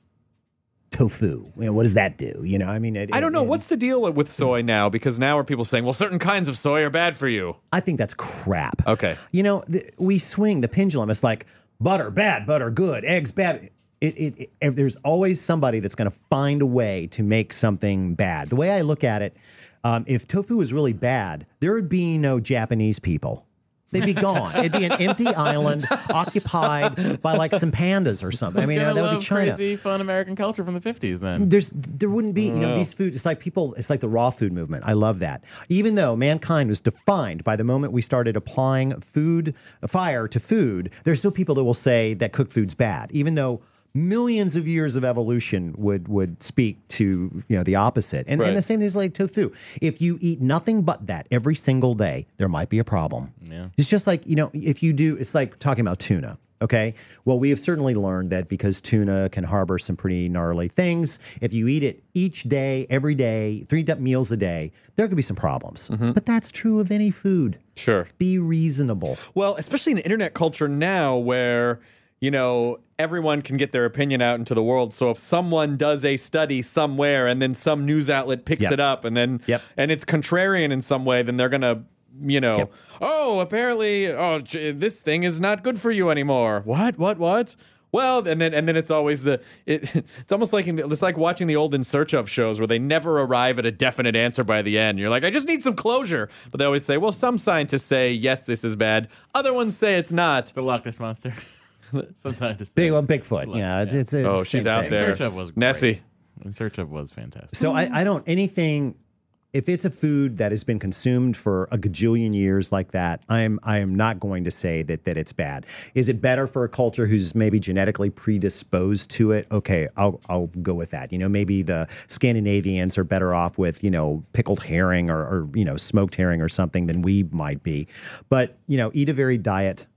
S7: tofu. You know, what does that do? You know, I mean, it,
S4: I don't know.
S7: it-
S4: What's the deal with soy now? Because now are people saying, well, certain kinds of soy are bad for you?
S7: I think that's crap.
S4: Okay.
S7: You know, th- we swing the pendulum. It's like butter bad, butter good, eggs bad. It, it, it, if there's always somebody that's going to find a way to make something bad. The way I look at it, um, if tofu was really bad, there would be no Japanese people. They'd be gone. It'd be an empty island occupied by like some pandas or something. I
S8: Who's
S7: mean,
S8: gonna
S7: that would
S8: love
S7: be China.
S8: crazy, fun American culture from the fifties then?
S7: There's there wouldn't be, you know, these foods. It's like people, it's like the raw food movement. I love that. Even though mankind was defined by the moment we started applying food, fire to food, there's still people that will say that cooked food's bad, even though millions of years of evolution would would speak to, you know, the opposite. And,
S4: Right.
S7: and the same thing is like tofu. If you eat nothing but that every single day, there might be a problem.
S8: Yeah.
S7: It's just like, you know, if you do, it's like talking about tuna. Okay. Well, we have certainly learned that because tuna can harbor some pretty gnarly things, if you eat it each day, every day, three d- meals a day, there could be some problems. But that's true of any food.
S4: Sure.
S7: Be reasonable.
S4: Well, especially in internet culture now where, you know, everyone can get their opinion out into the world. So if someone does a study somewhere and then some news outlet picks
S7: Yep.
S4: it up and then
S7: Yep.
S4: and it's contrarian in some way, then they're going to, you know,
S7: Yep.
S4: oh, apparently, oh, j- this thing is not good for you anymore. What? What? What? Well, and then and then it's always the it, it's almost like in the, it's like watching the old In Search Of shows where they never arrive at a definite answer by the end. You're like, I just need some closure, but they always say, well, some scientists say yes, this is bad. Other ones say it's not.
S8: The Loch Ness monster. Sometimes to say.
S7: Big, well, Bigfoot. Yeah. It's, it's, it's
S4: Oh,
S7: the
S4: she's
S7: same
S4: out
S7: thing.
S4: there.
S8: In Search Of was great.
S4: Nessie.
S8: In Search Of was fantastic.
S7: So I, I don't, anything, if it's a food that has been consumed for a gajillion years like that, I'm I am not going to say that that it's bad. Is it better for a culture who's maybe genetically predisposed to it? Okay, I'll I'll go with that. You know, maybe the Scandinavians are better off with, you know, pickled herring or, or you know, smoked herring or something than we might be. But, you know, eat a varied diet.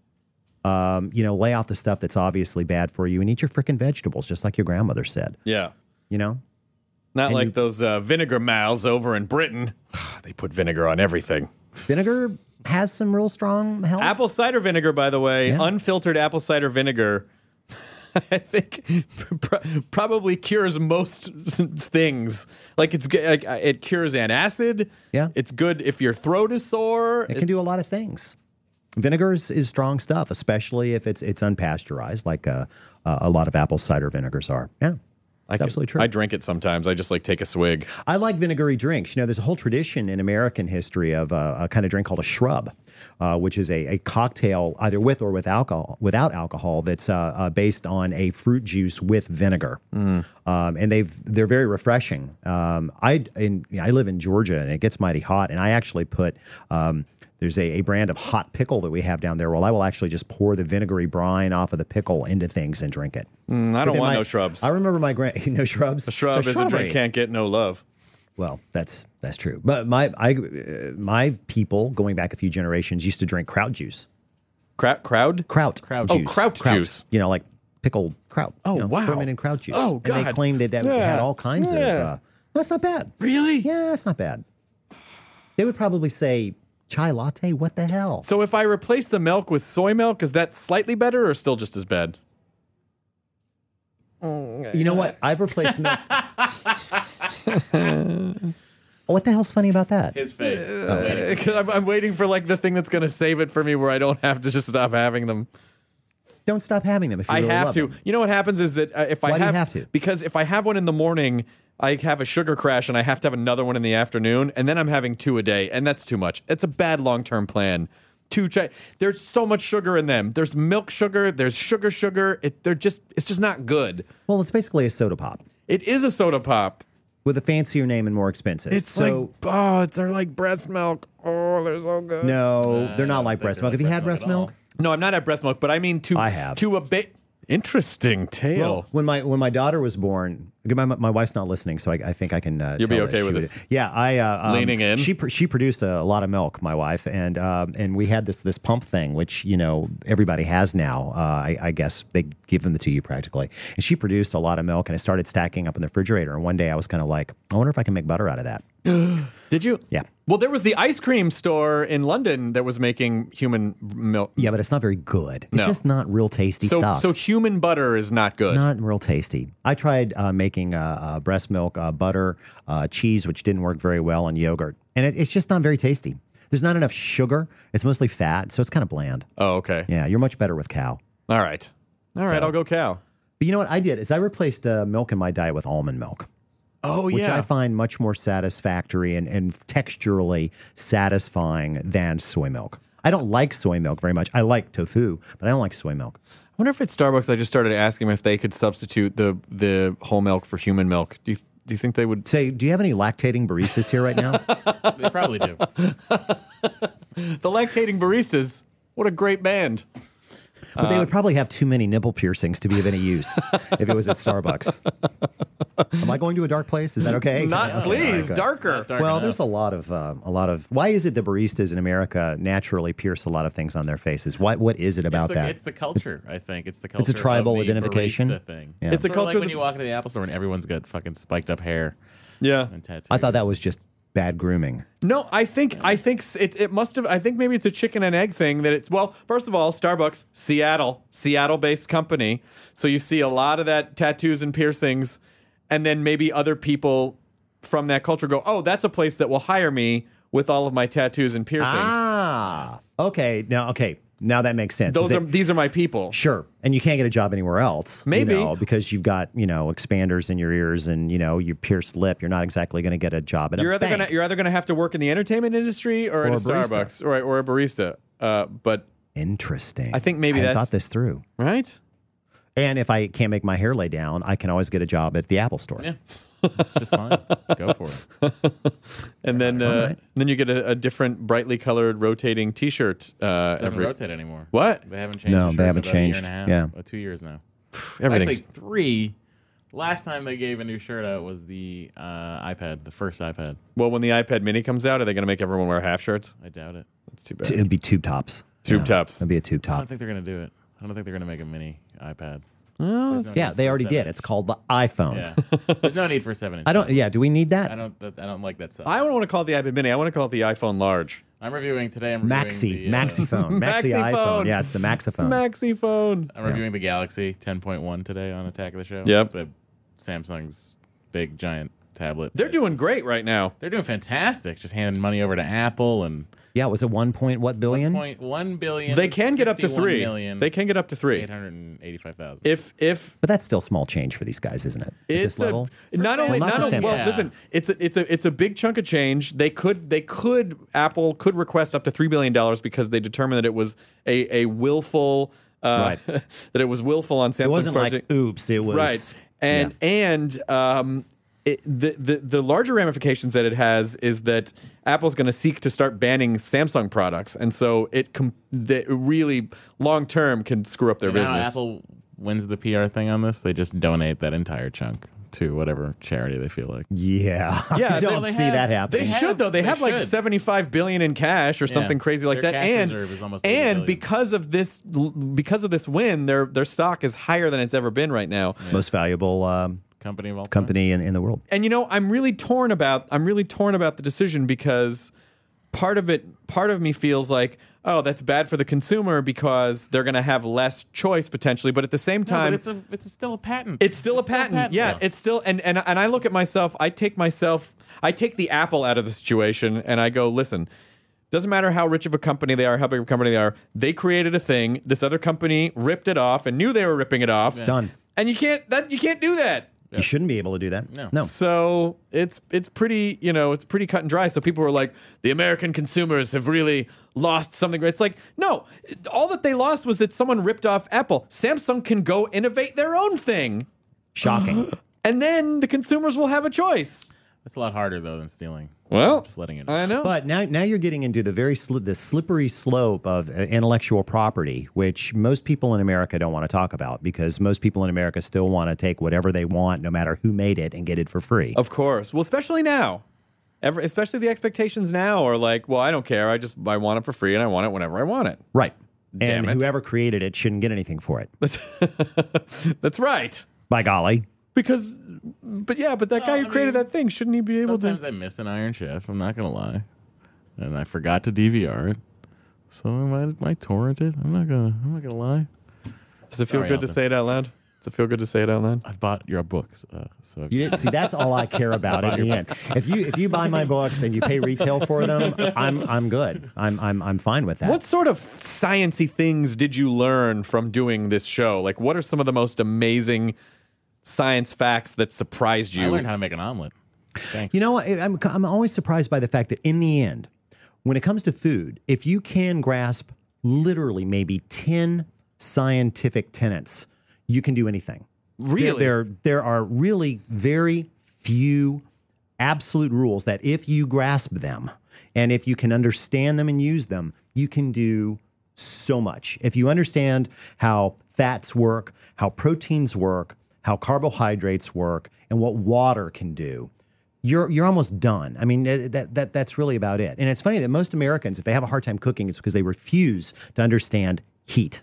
S7: Um, you know, lay off the stuff that's obviously bad for you and eat your frickin' vegetables, just like your grandmother said.
S4: Yeah.
S7: You know?
S4: Not
S7: And
S4: like
S7: you-
S4: those uh, vinegar mouths over in Britain. They put vinegar on everything.
S7: Vinegar has some real strong health.
S4: Apple cider vinegar, by the way,
S7: Yeah.
S4: unfiltered apple cider vinegar, I think pr- probably cures most things. Like it's g- like, uh, it cures antacid.
S7: Yeah.
S4: It's good if your throat is sore.
S7: It can do a lot of things. Vinegar is, is strong stuff, especially if it's it's unpasteurized, like uh, uh, a lot of apple cider vinegars are. Yeah,
S4: I
S7: it's
S4: can-
S7: absolutely true.
S4: I drink it sometimes. I just like take a swig.
S7: I like vinegary drinks. You know, there's a whole tradition in American history of uh, a kind of drink called a shrub, uh, which is a, a cocktail either with or with alcohol, without alcohol, that's uh, uh, based on a fruit juice with vinegar. Um, and they've they're very refreshing. Um, I in I live in Georgia and it gets mighty hot, and I actually put. Um, There's a, a brand of hot pickle that we have down there. Well, I will actually just pour the vinegary brine off of the pickle into things and drink it.
S4: Mm, I
S7: But
S4: don't
S7: then
S4: want
S7: my-
S4: no shrubs.
S7: I remember my grand no shrubs.
S4: A shrub
S7: It's
S4: is a drink
S7: shrubbery.
S4: can't get no love.
S7: Well, that's that's true. But my I uh, my people going back a few generations used to drink kraut juice.
S4: Kraut, crowd?
S7: Kraut.
S8: Kraut
S7: juice.
S4: Oh, kraut juice.
S7: You know, like pickled kraut.
S4: Oh,
S7: you know,
S4: wow.
S7: Fermented kraut juice.
S4: Oh,
S7: And they
S4: God.
S7: claimed that that
S4: Yeah.
S7: had all kinds of.
S4: Yeah.
S7: Uh, that's not bad.
S4: Really?
S7: Yeah, that's not bad. They would probably say Chai latte? What the hell?
S4: So if I replace the milk with soy milk, is that slightly better or still just as bad?
S7: You know what? I've replaced milk. What the hell's funny about that?
S8: His face.
S4: Uh, 'cause I'm, I'm waiting for like the thing that's going to save it for me where I don't have to just stop having them.
S7: Don't stop having them if you
S4: I
S7: really
S4: have
S7: love
S4: to.
S7: them.
S4: You know what happens is that uh, if I
S7: Why do you
S4: have,
S7: have to?
S4: Because if I have one in the morning, I have a sugar crash and I have to have another one in the afternoon, and then I'm having two a day, and that's too much. It's a bad long-term plan. Two chai. There's so much sugar in them. There's milk sugar. There's sugar sugar. It, they're just. It's just not good.
S7: Well, it's basically a soda pop
S4: It is a soda pop.
S7: with a fancier name and more expensive.
S4: It's
S7: so,
S4: like oh, it's they're like breast milk. Oh, they're so good.
S7: no,
S8: Uh,
S7: they're
S8: I
S7: not
S8: don't
S7: like
S8: think
S7: breast
S8: they're
S7: milk.
S8: like
S7: Have you had
S8: breast
S7: breast
S8: milk
S7: milk?
S8: at
S4: No, I'm not at breast milk, but I mean to.
S7: I have.
S4: to a bit. Interesting tale.
S7: Well, when my when my daughter was born, my my wife's not listening, so I, I think I can. Uh,
S4: You'll be
S7: tell
S4: okay
S7: she
S4: with
S7: would-
S4: this.
S7: Yeah, I uh, um,
S4: Leaning in.
S7: She pr- she produced a, lot of milk, my wife, and um, and we had this this pump thing, which you know everybody has now. Uh, I, I guess they give them to you practically. And she produced a lot of milk, and it started stacking up in the refrigerator. And one day I was kind of like, I wonder if I can make butter out of that.
S4: Did you?
S7: Yeah.
S4: Well, there was the ice cream store in London that was making human milk.
S7: Yeah, but it's not very good. It's
S4: No.
S7: just not real tasty
S4: So,
S7: stuff.
S4: so human butter is not good.
S7: Not real tasty. I tried uh, making uh, uh, breast milk, uh, butter, uh, cheese, which didn't work very well, and yogurt. And it, it's just not very tasty. There's not enough sugar. It's mostly fat, so it's kind of bland.
S4: Oh, okay.
S7: Yeah, you're much better with cow.
S4: All right. All right,
S7: So-
S4: I'll go cow.
S7: But you know what I did is I replaced uh, milk in my diet with almond milk,
S4: Oh,
S7: which
S4: yeah.
S7: I find much more satisfactory and, and texturally satisfying than soy milk. I don't like soy milk very much. I like tofu, but I don't like soy milk.
S4: I wonder if at Starbucks I just started asking them if they could substitute the the whole milk for human milk. Do you do you think they would?
S7: Say, do you have any lactating baristas here right now?
S8: They probably do.
S4: The lactating baristas. What a great band.
S7: But they would probably have too many nipple piercings to be of any use if it was at Starbucks. Am I going to a dark place? Is that okay?
S4: Not
S7: Okay,
S4: please,
S7: okay.
S4: darker.
S8: Dark
S7: Well,
S8: enough.
S7: there's a lot of uh, a lot of. Why is it the baristas in America naturally pierce a lot of things on their faces? What what is it about
S8: it's the,
S7: that?
S8: It's the culture, I think. It's the culture.
S7: tribal
S8: of the
S7: identification?
S8: barista thing.
S7: Yeah.
S4: It's a
S8: Sort of
S4: culture
S8: like
S4: of
S8: when
S4: the-
S8: you walk into the Apple store and everyone's got fucking spiked up hair
S4: Yeah.
S8: and tattoos.
S7: I thought that was just bad grooming.
S4: No, I think I think s- it it must have. I think maybe it's a chicken and egg thing that it's. Well, first of all, Starbucks, Seattle, Seattle-based company. So you see a lot of that tattoos and piercings, and then maybe other people from that culture go, "Oh, that's a place that will hire me with all of my tattoos and piercings."
S7: Ah, okay. Now, okay. Now that makes sense.
S4: Those
S7: Is
S4: are
S7: it-
S4: these are my people.
S7: Sure. And you can't get a job anywhere else. you
S4: Maybe.
S7: know, because you've got, you know, expanders in your ears and, you know, your pierced lip. You're not exactly going to get a job at
S4: You're
S7: a
S4: either
S7: bank.
S4: gonna you're either gonna have to work in the entertainment industry or,
S7: Or
S4: at a,
S7: a barista.
S4: Starbucks or or a barista. Uh, but
S7: Interesting.
S4: I think maybe
S7: I hadn't
S4: that's-
S7: thought this through.
S4: right.
S7: And if I can't make my hair lay down, I can always get a job at the Apple store.
S8: Yeah. It's just fine. Go for it.
S4: And then uh,
S7: right.
S4: then you get a, a different brightly colored rotating T-shirt uh,
S8: Doesn't
S4: every
S8: rotate anymore.
S4: what
S8: They haven't changed.
S7: No,
S8: the shirt
S7: they
S8: in
S7: haven't
S8: about a year
S7: changed.
S8: and a half,
S7: Yeah.
S8: uh, two years now.
S4: everything's
S8: Actually, three. Last time they gave a new shirt out was the uh, iPad, the first iPad.
S4: well. When the iPad Mini comes out, are they going to make everyone wear half shirts?
S8: I doubt it.
S4: That's too
S7: T-
S4: bad.
S7: It'd be tube tops.
S4: Tube
S7: Yeah,
S4: tops.
S7: It'd be a tube
S8: I don't
S7: top.
S8: think they're gonna do it. I don't think they're gonna make a mini iPad.
S4: Oh,
S8: There's no
S7: Yeah,
S8: need
S7: they
S8: for
S7: already
S8: seven
S7: did.
S8: inch.
S7: It's called the iPhone.
S8: Yeah. There's no need for seven. Inch
S7: I don't. Yeah. Do we need that?
S8: I don't. I don't like that stuff.
S4: I don't want to call it the iPad Mini. I want to call it the iPhone Large.
S8: I'm reviewing today. I'm reviewing
S7: Maxi,
S8: the, uh,
S7: Maxi phone, Maxi
S4: Maxi
S7: iPhone.
S4: phone.
S7: Yeah, it's the Maxiphone.
S4: Maxi phone.
S8: I'm reviewing the Galaxy ten point one today on Attack of the Show.
S4: Yep.
S8: The Samsung's big giant tablet.
S4: They're doing great right now.
S8: They're doing fantastic. Just handing money over to Apple and
S7: Yeah, was it one point what billion?
S8: point one billion.
S4: They can get up to three.
S8: Million,
S4: They can get up to three.
S8: eight hundred eighty-five thousand.
S4: If if
S7: But that's still small change for these guys, isn't it? At
S4: it's
S7: this level.
S4: a, not only
S7: Well, not
S4: not
S7: for
S4: only, well
S8: Samsung.
S4: listen it's a, it's a it's a big chunk of change. They could they could Apple could request up to three billion dollars because they determined that it was a a willful uh,
S7: Right.
S4: that it was willful on Samsung's
S7: It wasn't
S4: part.
S7: like oops. It was
S4: right and and um it, the, the the larger ramifications that it has is that Apple's going to seek to start banning Samsung products, and so it com- that really long term can screw up their
S8: And now
S4: business.
S8: Apple wins the P R thing on this. They just donate that entire chunk to whatever charity they feel like.
S7: Yeah.
S4: Yeah,
S7: I don't
S4: they-
S7: see
S8: have-
S7: that
S4: They
S7: happening.
S8: They
S4: should
S8: have-
S4: though. They,
S8: they
S4: have like
S8: should.
S4: seventy-five billion in cash or something crazy like
S8: Their
S4: that,
S8: cash
S4: and
S8: reserve is almost eighty
S4: and
S8: billion.
S4: because of this, because of this win, their their stock is higher than it's ever been right now.
S7: Most valuable um,
S8: Company of all time.
S7: company in, in the world.
S4: And you know, I'm really torn about I'm really torn about the decision because part of it, part of me feels like, oh, that's bad for the consumer because they're going to have less choice potentially. But at the same
S8: No,
S4: time,
S8: but it's a it's still a patent.
S4: it's still a patent. Yeah,
S8: though.
S4: it's still, and, and and I look at myself. I take myself. I take the Apple out of the situation, and I go, listen. Doesn't matter how rich of a company they are, how big of a company they are. They created a thing. This other company ripped it off and knew they were ripping it off.
S7: Done.
S4: And you can't. That you can't do that.
S7: You shouldn't be able to do that.
S8: No.
S7: No.
S4: So it's it's pretty, you know, it's pretty cut and dry. So people were like, the American consumers have really lost something. It's like, no, all that they lost was that someone ripped off Apple. Samsung can go innovate their own thing,
S7: Shocking.
S4: and then the consumers will have a choice.
S8: It's a lot harder though than stealing.
S4: Well,
S8: Just letting it.
S4: I know.
S7: But now, now you're getting into the very sli- the slippery slope of uh, intellectual property, which most people in America don't want to talk about because most people in America still want to take whatever they want, no matter who made it, and get it for free.
S4: Of course. Well, especially now. Every, especially the expectations now are like, well, I don't care. I just I want it for free and I want it whenever I want it.
S7: Right.
S4: Damn
S7: and
S4: it.
S7: whoever created it shouldn't get anything for it.
S4: That's, that's right.
S7: By golly.
S4: Because, but yeah, but that guy
S8: Well,
S4: who
S8: I
S4: created
S8: mean,
S4: that thing shouldn't he be able
S8: Sometimes
S4: to?
S8: I miss an Iron Chef. I'm not gonna lie, and I forgot to D V R it, so I might, might torrent it. I'm not gonna. I'm not gonna lie.
S4: Does it feel
S8: Sorry,
S4: good to
S8: Alton.
S4: say it out loud? Does it feel good to say it out loud?
S8: I bought your books, uh, so if-
S7: You didn't, see, that's all I care about in the end. If you if you buy my books and you pay retail for them, I'm I'm good. I'm I'm I'm fine with that.
S4: What sort of sciencey things did you learn from doing this show? Like, what are some of the most amazing science facts that surprised
S8: I
S4: you?
S8: learned how to make an omelet. Thanks.
S7: You know what? I'm, I'm always surprised by the fact that in the end, when it comes to food, if you can grasp literally maybe ten scientific tenets, you can do anything.
S4: Really?
S7: There, there, there are really very few absolute rules that if you grasp them and if you can understand them and use them, you can do so much. If you understand how fats work, how proteins work, how carbohydrates work, and what water can do, you're you're almost done. I mean, that that that's really about it. And it's funny that most Americans, if they have a hard time cooking, it's because they refuse to understand heat.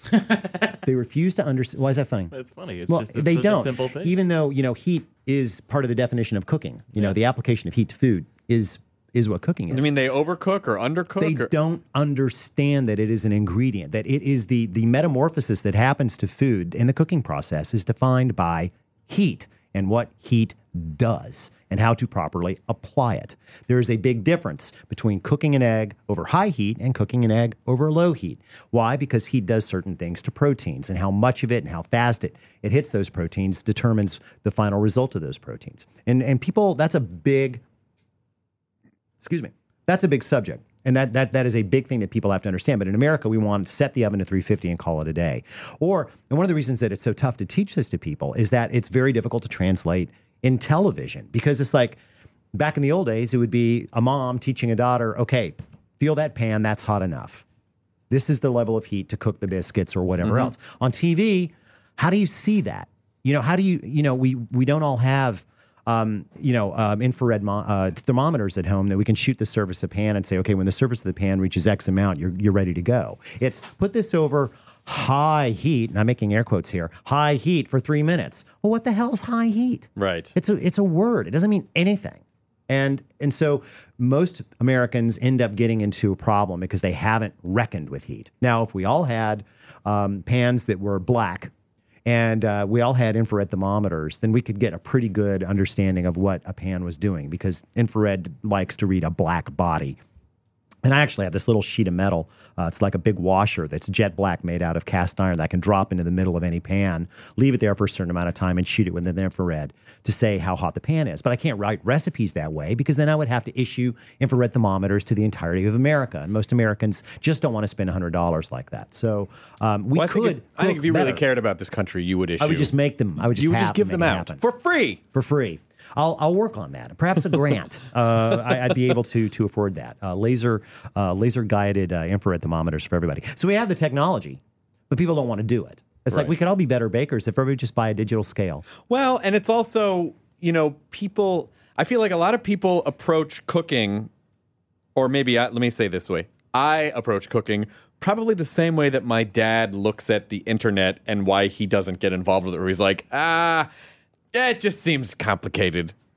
S7: They refuse to understand. Why is that funny?
S8: That's funny. It's
S7: Well,
S8: just it's
S7: they
S8: such
S7: don't.
S8: a simple thing.
S7: Even though you know heat is part of the definition of cooking. You know, the application of heat to food is is what cooking is.
S4: I mean, they overcook or undercook?
S7: They
S4: or-
S7: don't understand that it is an ingredient, that it is the the metamorphosis that happens to food in the cooking process is defined by heat and what heat does and how to properly apply it. There is a big difference between cooking an egg over high heat and cooking an egg over low heat. Why? Because heat does certain things to proteins, and how much of it and how fast it, it hits those proteins determines the final result of those proteins. And and people, that's a big excuse me, that's a big subject. And that, that that is a big thing that people have to understand. But in America, we want to set the oven to three fifty and call it a day. Or, and one of the reasons that it's so tough to teach this to people is that it's very difficult to translate in television. Because it's like, back in the old days, it would be a mom teaching a daughter, okay, feel that pan, that's hot enough. This is the level of heat to cook the biscuits or whatever else. On T V, how do you see that? You know, how do you, you know, we we don't all have Um, you know, um, infrared mo- uh, thermometers at home that we can shoot the surface of the pan and say, okay, when the surface of the pan reaches X amount, you're you're ready to go. It's put this over high heat, and I'm making air quotes here, high heat for three minutes. Well, what the hell is high heat?
S4: Right.
S7: It's a it's a word. It doesn't mean anything. And and so most Americans end up getting into a problem because they haven't reckoned with heat. Now, if we all had um, pans that were black, and uh, we all had infrared thermometers, then we could get a pretty good understanding of what a pan was doing, because infrared likes to read a black body. And I actually have this little sheet of metal. Uh, it's like a big washer that's jet black made out of cast iron that I can drop into the middle of any pan, leave it there for a certain amount of time, and shoot it with an infrared to say how hot the pan is. But I can't write recipes that way, because then I would have to issue infrared thermometers to the entirety of America. And most Americans just don't want to spend one hundred dollars like that. So um, we
S4: Well, I
S7: could.
S4: think, it- I think if you
S7: cook
S4: really
S7: better.
S4: cared about this country, you would issue.
S7: I would just make them. I would just
S4: you would
S7: have
S4: just give
S7: them
S4: them
S7: make it
S4: out
S7: happen.
S4: for free.
S7: for free. I'll I'll work on that. Perhaps a grant. uh, I, I'd be able to to afford that. Uh, laser uh, laser guided uh, infrared thermometers for everybody. So we have the technology, but people don't want to do it. It's like
S4: Right.
S7: we could all be better bakers if everybody just buy a digital scale.
S4: Well, and it's also, you know, people, I feel like a lot of people approach cooking, or maybe, I, let me say it this way. I approach cooking probably the same way that my dad looks at the internet and why he doesn't get involved with it, where he's like, ah, it just seems complicated.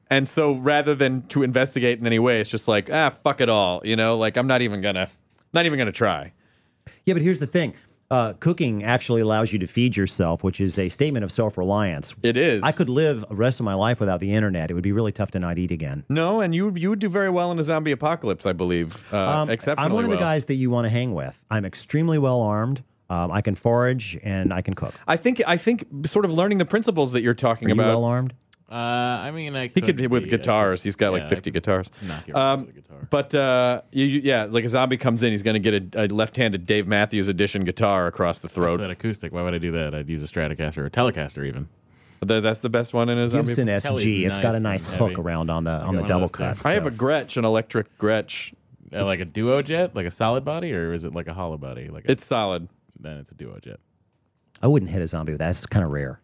S4: And so rather than to investigate in any way, it's just like, ah, fuck it all. You know, like I'm not even gonna, not even gonna try.
S7: Yeah, but here's the thing. Uh, cooking actually allows you to feed yourself, which is a statement of self-reliance.
S4: It is.
S7: I could live the rest of my life without the internet. It would be really tough to not eat again.
S4: No, and you you would do very well in a zombie apocalypse, I believe. Uh,
S7: Um,
S4: exceptionally
S7: I'm one of the
S4: well.
S7: guys that you want to hang with. I'm extremely well armed. Um, I can forage and I can cook.
S4: I think I think sort of learning the principles that you're talking
S7: Are you
S4: about.
S7: well armed?
S8: Uh, I mean, I
S4: He could
S8: be,
S4: with
S8: I
S4: guitars.
S8: could-
S4: He's got like
S8: yeah, I
S4: fifty
S8: could
S4: guitars.
S8: knock you
S4: Um,
S8: right with a guitar.
S4: But uh, you, you- yeah, like a zombie comes in, he's going to get a, a left-handed Dave Matthews Edition guitar across the
S8: What's
S4: throat.
S8: that acoustic? Why would I do that? I'd use a Stratocaster or a Telecaster even.
S4: Th- That's the best one in a zombie.
S7: Gibson S G.
S8: Kelly's
S7: It's got a
S8: nice
S7: nice
S8: and
S7: hook
S8: heavy.
S7: around on the
S8: I
S7: on the
S8: got one
S7: double
S8: of those,
S7: cut.
S8: too.
S4: I have
S7: so-
S4: a Gretsch, an electric Gretsch.
S8: Uh, like a duo jet, like a solid body, or is it like a hollow body? Like a,
S4: It's solid.
S8: then it's a duo jet.
S7: I wouldn't hit a zombie with that. It's kind of rare.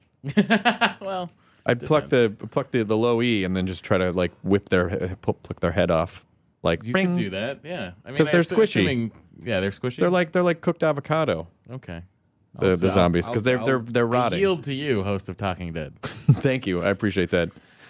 S8: Well,
S4: I'd pluck the pluck the, the low E and then just try to like whip their he- pu- pluck their head off. Like
S8: you
S4: bing.
S8: could do that. Yeah, I mean,
S4: 'Cause
S8: I
S4: they're
S8: assu-
S4: squishy.
S8: assuming- yeah, they're squishy.
S4: They're like they're like cooked avocado.
S8: okay.
S4: The,
S8: I'll-
S4: the zombies
S8: I'll-
S4: because they're
S8: I'll-
S4: they're they're
S8: I
S4: rotting.
S8: yield to you, host of Talking Dead.
S4: Thank you. I appreciate that.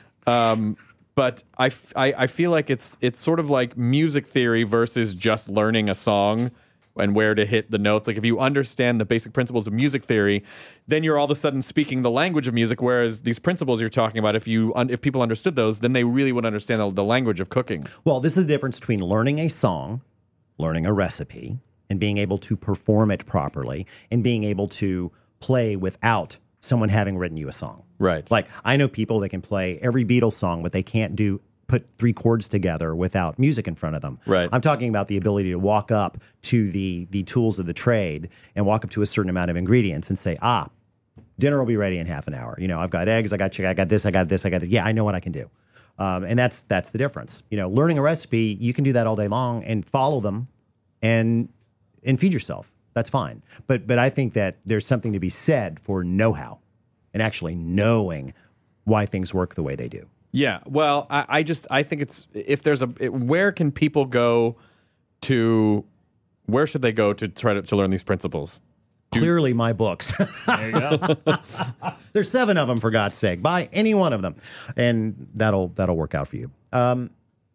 S4: Um, but I, f- I, I feel like it's it's sort of like music theory versus just learning a song and where to hit the notes. Like if you understand the basic principles of music theory, then you're all of a sudden speaking the language of music. Whereas these principles you're talking about, if you un- if people understood those, then they really would understand the, the language of cooking.
S7: Well, this is the difference between learning a song, learning a recipe, and being able to perform it properly, and being able to play without someone having written you a song.
S4: Right.
S7: Like, I know people that can play every Beatles song, but they can't do put three chords together without music in front of them.
S4: Right.
S7: I'm talking about the ability to walk up to the the tools of the trade and walk up to a certain amount of ingredients and say, ah, dinner will be ready in half an hour. You know, I've got eggs, I got chicken, I got this, I got this, I got this. Yeah, I know what I can do. Um, and that's that's the difference. You know, learning a recipe, you can do that all day long and follow them and and feed yourself. That's fine. But but I think that there's something to be said for know-how and actually knowing why things work the way they do.
S4: Yeah, well, I, I just I think it's if there's a it, where can people go to where should they go to try to, to learn these principles?
S7: Clearly, my books.
S8: There you go.
S7: There's seven of them, for God's sake. Buy any one of them, and that'll that'll work out for you. Um,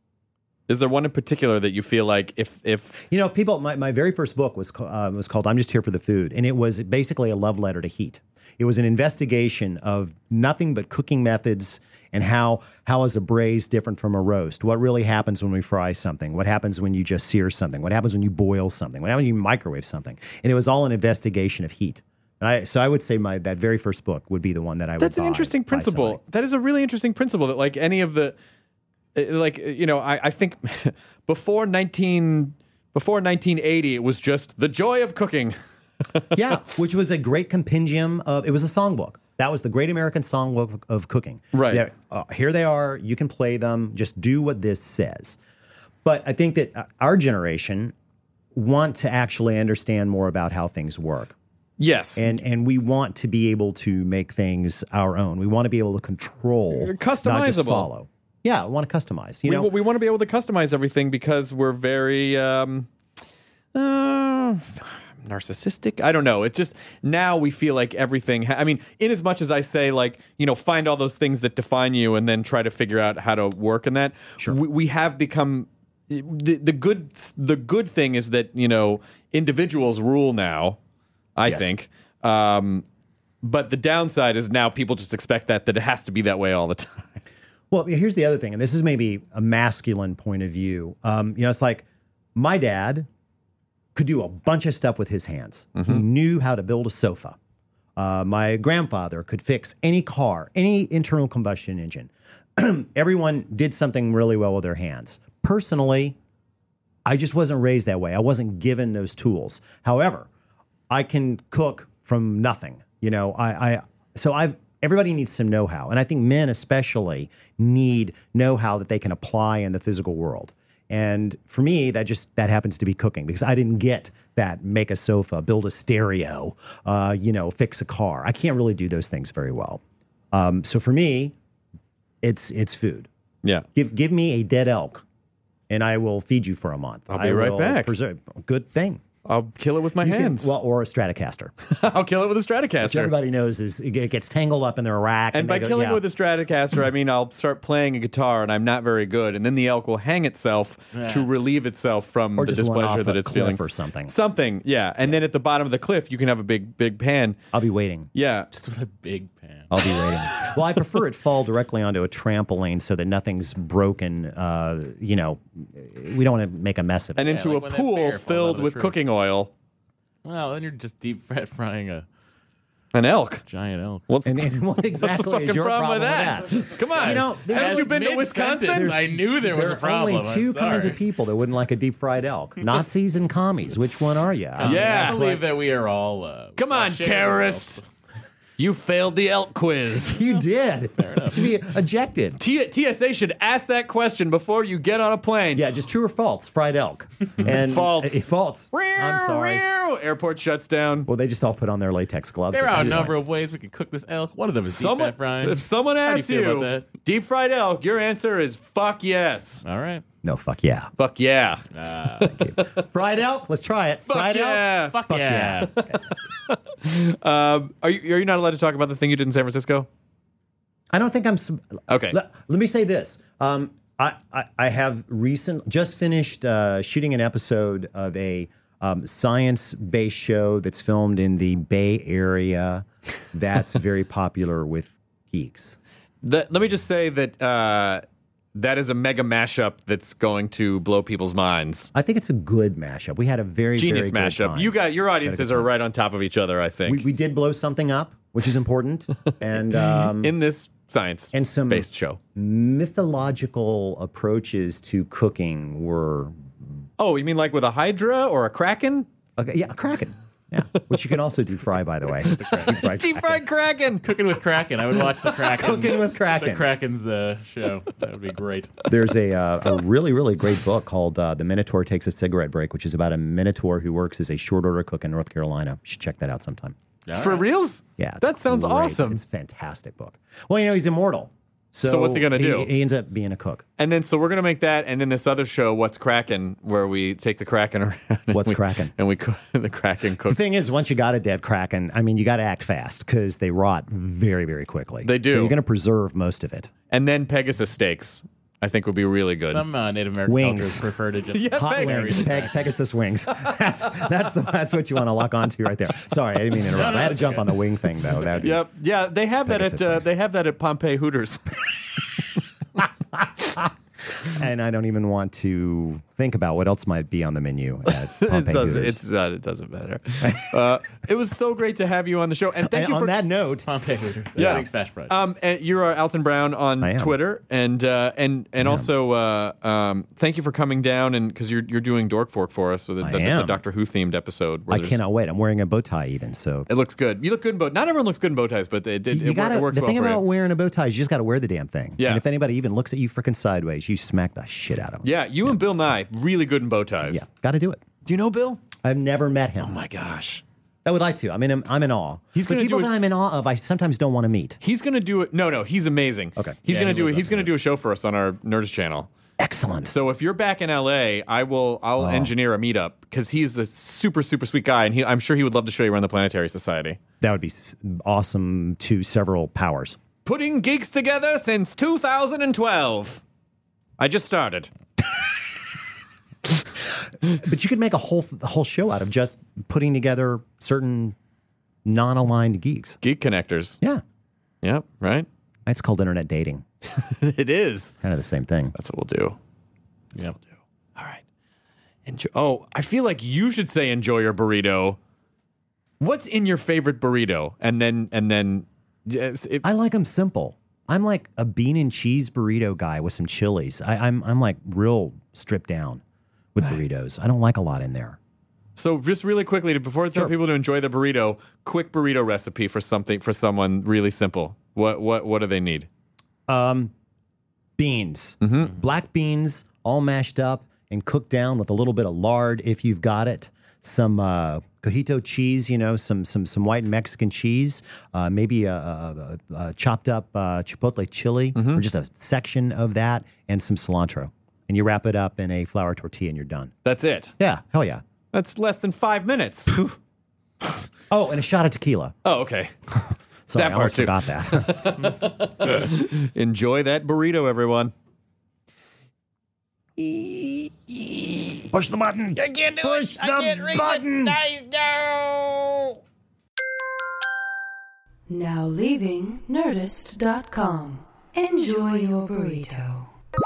S4: Is there one in particular that you feel like if if
S7: you know, people. My, my very first book was ca- uh, was called "I'm Just Here for the Food," and it was basically a love letter to heat. It was an investigation of nothing but cooking methods and how how is a braise different from a roast? What really happens when we fry something? What happens when you just sear something? What happens when you boil something? What happens when you microwave something? And it was all an investigation of heat. And I, so I would say my that very first book would be the one that I would.
S4: That's an
S7: buy
S4: interesting
S7: by
S4: principle.
S7: somebody.
S4: That is a really interesting principle that like any of the uh, like uh, you know, I, I think before nineteen before nineteen eighty it was just the joy of cooking.
S7: Yeah, which was a great compendium of, it was a songbook. That was the Great American Songbook of, of cooking.
S4: Right.
S7: There- uh, here they are. You can play them. Just do what this says. But I think that uh, our generation want to actually understand more about how things work.
S4: Yes.
S7: And and we want to be able to make things our own. We want to be able to control, not just
S4: Customizable.
S7: follow. Yeah, we want to customize. You
S4: we,
S7: know,
S4: we want to be able to customize everything because we're very um, uh, narcissistic. I don't know. It just now we feel like everything. Ha- I mean, in as much as I say, like you know, find all those things that define you, and then try to figure out how to work in that.
S7: Sure.
S4: We, we have become the the good. The good thing is that you know individuals rule now. I
S7: Yes.
S4: think. Um, but the downside is now people just expect that that it has to be that way all the time.
S7: Well, here's the other thing, and this is maybe a masculine point of view. Um, you know, it's like my dad could do a bunch of stuff with his hands. He knew how to build a sofa. Uh, my grandfather could fix any car, any internal combustion engine. Everyone did something really well with their hands. Personally, I just wasn't raised that way. I wasn't given those tools. However, I can cook from nothing. You know, I, I so I've everybody needs some know-how, and I think men especially need know-how that they can apply in the physical world. And for me, that just that happens to be cooking because I didn't get that make a sofa, build a stereo, uh, you know, fix a car. I can't really do those things very well. Um, so for me, it's it's food.
S4: Yeah.
S7: Give give me a dead elk, and I will feed you for a month.
S4: I'll be
S7: I
S4: right
S7: will
S4: back.
S7: Preserve, good thing.
S4: I'll kill it with my
S7: You can-
S4: hands.
S7: well, or a Stratocaster.
S4: I'll kill it with a
S7: Which
S4: Stratocaster.
S7: everybody knows is it gets tangled up in their rack.
S4: And by
S7: they go-
S4: killing
S7: yeah.
S4: it with a Stratocaster, I mean I'll start playing a guitar and I'm not very good, and then the elk will hang itself
S8: Yeah.
S4: to relieve itself from
S7: Or
S4: the
S7: just one
S4: displeasure
S7: off
S4: that
S7: a
S4: it's
S7: cliff
S4: feeling.
S7: or something.
S4: Something, yeah. And then at the bottom of the cliff, you can have a big, big pan.
S7: I'll be waiting.
S4: Yeah.
S8: Just with a big pan.
S7: I'll be waiting. Well, I prefer it fall directly onto a trampoline so that nothing's broken. Uh, you know, we don't want to make a mess of it.
S4: And into
S8: like
S4: a
S8: when that
S4: pool
S8: bear falls
S4: filled
S8: out of the
S4: with
S8: tree.
S4: cooking oil.
S8: Well, then you're just deep fat frying a
S4: An elk.
S8: giant elk.
S4: What's,
S7: And, and what
S4: what's the
S7: exactly
S4: fucking
S7: is your
S4: problem,
S7: problem
S4: with that? Come on.
S7: You know, there's
S4: haven't you
S7: only-
S4: been to
S8: Mid-sentence,
S4: Wisconsin?
S8: I knew there was
S7: There
S8: a problem.
S7: are only two
S8: I'm
S7: kinds
S8: sorry.
S7: of people that wouldn't like a deep fried elk: Nazis and commies. Which one are you?
S8: Um,
S4: Yeah.
S8: I believe that we are all. Uh,
S4: Come on,
S8: sharing the
S4: terrorist.
S8: wealth.
S4: You failed the elk quiz.
S7: You did. You should be ejected.
S4: T- TSA should ask that question before you get on a plane.
S7: Yeah, just true or false? Fried elk. And
S4: False.
S7: uh, false. I'm sorry.
S4: Airport shuts down.
S7: Well, they just all put on their latex gloves.
S8: There
S7: at
S8: are a
S7: that
S8: number
S7: point.
S8: of ways we could cook this elk. One of them is deep
S4: Someone,
S8: fat frying.
S4: if someone
S8: How do you
S4: asks
S8: feel
S4: you,
S8: about that?
S4: deep fried elk, your answer is fuck yes.
S8: All right.
S7: No, fuck yeah.
S4: Fuck yeah.
S8: Uh,
S7: Fried elk. Let's try it.
S4: Fuck
S7: Fried
S4: yeah.
S7: elk.
S8: fuck,
S7: Fuck
S8: yeah.
S7: yeah.
S4: Um, are you are you not allowed to talk about the thing you did in San Francisco?
S7: I don't think I'm. sub-
S4: Okay.
S7: Let, let me say this. Um, I, I I have recent just finished uh, shooting an episode of a um, science-based show that's filmed in the Bay Area. That's very popular with geeks.
S4: That, let me just say that uh, that is a mega mashup that's going to blow people's minds.
S7: I think it's a good mashup. We had a very
S4: Genius
S7: very good
S4: mashup.
S7: time.
S4: You got your audiences
S7: good
S4: are
S7: time.
S4: right on top of each other. I think
S7: We, we did blow something up, which is important, and um,
S4: in this science
S7: and some
S4: based show.
S7: mythological approaches to cooking were
S4: Oh, you mean like with a hydra or a kraken?
S7: okay. Yeah, a kraken. Yeah, which you can also deep fry, by the way. Deep fried
S4: Deep
S7: kraken.
S4: fried kraken.
S8: Cooking with Kraken. I would watch the Kraken.
S7: Cooking with Kraken.
S8: The Kraken's uh, show. That would be great.
S7: There's a uh, a really really great book called uh, "The Minotaur Takes a Cigarette Break," which is about a minotaur who works as a short order cook in North Carolina. You should check that out sometime.
S8: All
S4: For
S8: right.
S4: reals?
S7: Yeah, it's
S4: That sounds
S7: great.
S4: awesome.
S7: It's a fantastic book. Well, you know he's immortal. So,
S4: So what's he gonna do?
S7: He ends up being a cook.
S4: And then so we're gonna make that, and then this other show, What's Kraken, where we take the kraken around. and
S7: What's
S4: we-
S7: Kraken?
S4: And we cook the kraken
S7: The
S4: cooks.
S7: thing is, once you got a dead kraken, I mean, you got to act fast because they rot very, very quickly.
S4: They do.
S7: So you're going to preserve most of it.
S4: And then Pegasus steaks, I think would be really good.
S8: Some uh, Native American
S7: Wings.
S8: cultures prefer to just
S4: Yeah,
S7: Hot
S4: Peg-
S7: wings, Peg, Pegasus wings. That's that's the that's what you want to lock onto right there. Sorry, I didn't mean to interrupt.
S8: no,
S7: I had to
S8: it's
S7: jump
S8: okay.
S7: on the wing thing though. That would be-
S4: Yep. Yeah, they have that
S7: Pegasus
S4: at uh,
S7: wings.
S4: they have that at Pompeii Hooters.
S7: And I don't even want to think about what else might be on the menu at
S4: it
S7: Pompeii
S4: doesn't.
S7: Hooters.
S4: It's not. It doesn't matter. uh, it was so great to have you on the show, and thank
S7: And
S4: you
S7: on
S4: for
S7: that note,
S8: Pompeii Hooters.
S4: Yeah.
S8: Thanks, Fast Fries.
S4: Um, and you are Alton Brown on
S7: I am.
S4: Twitter, and uh, and and also uh, um, thank you for coming down, and because you're you're doing Dork Fork for us, so the,
S7: I
S4: the, the
S7: am.
S4: Doctor Who themed episode. Where
S7: I
S4: there's-
S7: cannot wait. I'm wearing a bow tie even. So
S4: It looks good. You look good in bow. Not everyone looks good in bow ties, but it, it,
S7: you
S4: it,
S7: gotta,
S4: it works
S7: the
S4: well
S7: thing
S4: for
S7: about
S4: you.
S7: wearing a bow tie is you just got to wear the damn thing.
S4: Yeah.
S7: And if anybody even looks at you freaking sideways, you smack the shit out of them.
S4: Yeah, you and Bill Nye really good in bow ties.
S7: Yeah. Got to do it.
S4: Do you know Bill?
S7: I've never met him.
S4: Oh my gosh.
S7: I would like to. I mean, I'm, I'm in awe.
S4: He's
S7: But
S4: gonna
S7: people
S4: do it-
S7: that I'm in awe of, I sometimes don't want to meet.
S4: He's gonna do it. No, no, he's amazing.
S7: Okay.
S4: He's
S8: Yeah,
S4: gonna
S8: he
S4: do it.
S8: lives
S4: He's
S8: up
S4: gonna
S8: there.
S4: do a show for us on our Nerds channel.
S7: Excellent.
S4: So if you're back in L A, I will. I'll
S7: Oh.
S4: engineer a meetup because he's the super super sweet guy, and he, I'm sure he would love to show you around the Planetary Society.
S7: That would be s- awesome to several powers.
S4: Putting geeks together since two thousand twelve. I just started.
S7: But you could make a whole a whole show out of just putting together certain non-aligned geeks.
S4: Geek connectors.
S7: Yeah.
S4: Yep. Right.
S7: It's called internet dating.
S4: It is.
S7: Kind of the same thing.
S4: That's what we'll do. That's
S8: Yep.
S4: what we'll do. All right. Enjoy. Oh, I feel like you should say enjoy your burrito. What's in your favorite burrito? And then and then. Yes, if,
S7: I like them simple. I'm like a bean and cheese burrito guy with some chilies. I, I'm I'm like real stripped down with burritos. I don't like a lot in there.
S4: So just really quickly, to- before I tell
S7: Sure.
S4: people to enjoy the burrito, quick burrito recipe for something for someone really simple. What what what do they need?
S7: Um, beans, black beans, all mashed up and cooked down with a little bit of lard if you've got it. Some uh, cojito cheese, you know, some some some white Mexican cheese, uh, maybe a, a, a, a chopped up uh, chipotle chili, or just a section of that, and some cilantro. And you wrap it up in a flour tortilla, and you're done.
S4: That's it.
S7: Yeah, hell yeah.
S4: That's less than five minutes.
S7: Oh, and a shot of tequila.
S4: Oh, okay.
S7: Sorry,
S4: That
S7: I
S4: part
S7: almost
S4: too.
S7: forgot that.
S4: Enjoy that burrito, everyone.
S7: Push the button. I can't do Push it. the I can't reach button. It.
S6: No. Now leaving Nerdist dot com. Enjoy your burrito.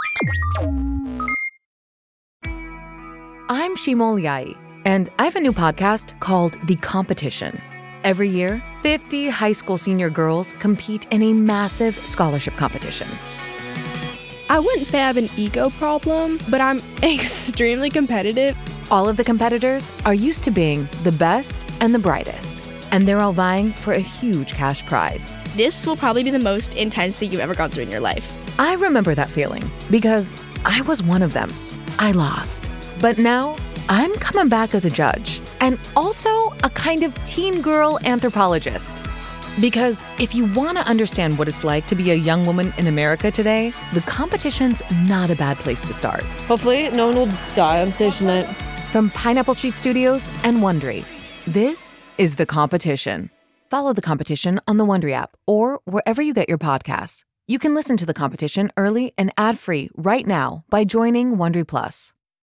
S9: I'm Shimol Yai, and I have a new podcast called The Competition. Every year, fifty high school senior girls compete in a massive scholarship competition.
S10: I wouldn't say I have an ego problem, but I'm extremely competitive.
S9: All of the competitors are used to being the best and the brightest, and they're all vying for a huge cash prize.
S10: This will probably be the most intense thing you've ever gone through in your life.
S9: I remember that feeling because I was one of them. I lost. But now I'm coming back as a judge and also a kind of teen girl anthropologist. Because if you want to understand what it's like to be a young woman in America today, the competition's not a bad place to start.
S10: Hopefully, no one will die on stage tonight.
S9: From Pineapple Street Studios and Wondery, this is The Competition. Follow The Competition on the Wondery app or wherever you get your podcasts. You can listen to The Competition early and ad-free right now by joining Wondery Plus.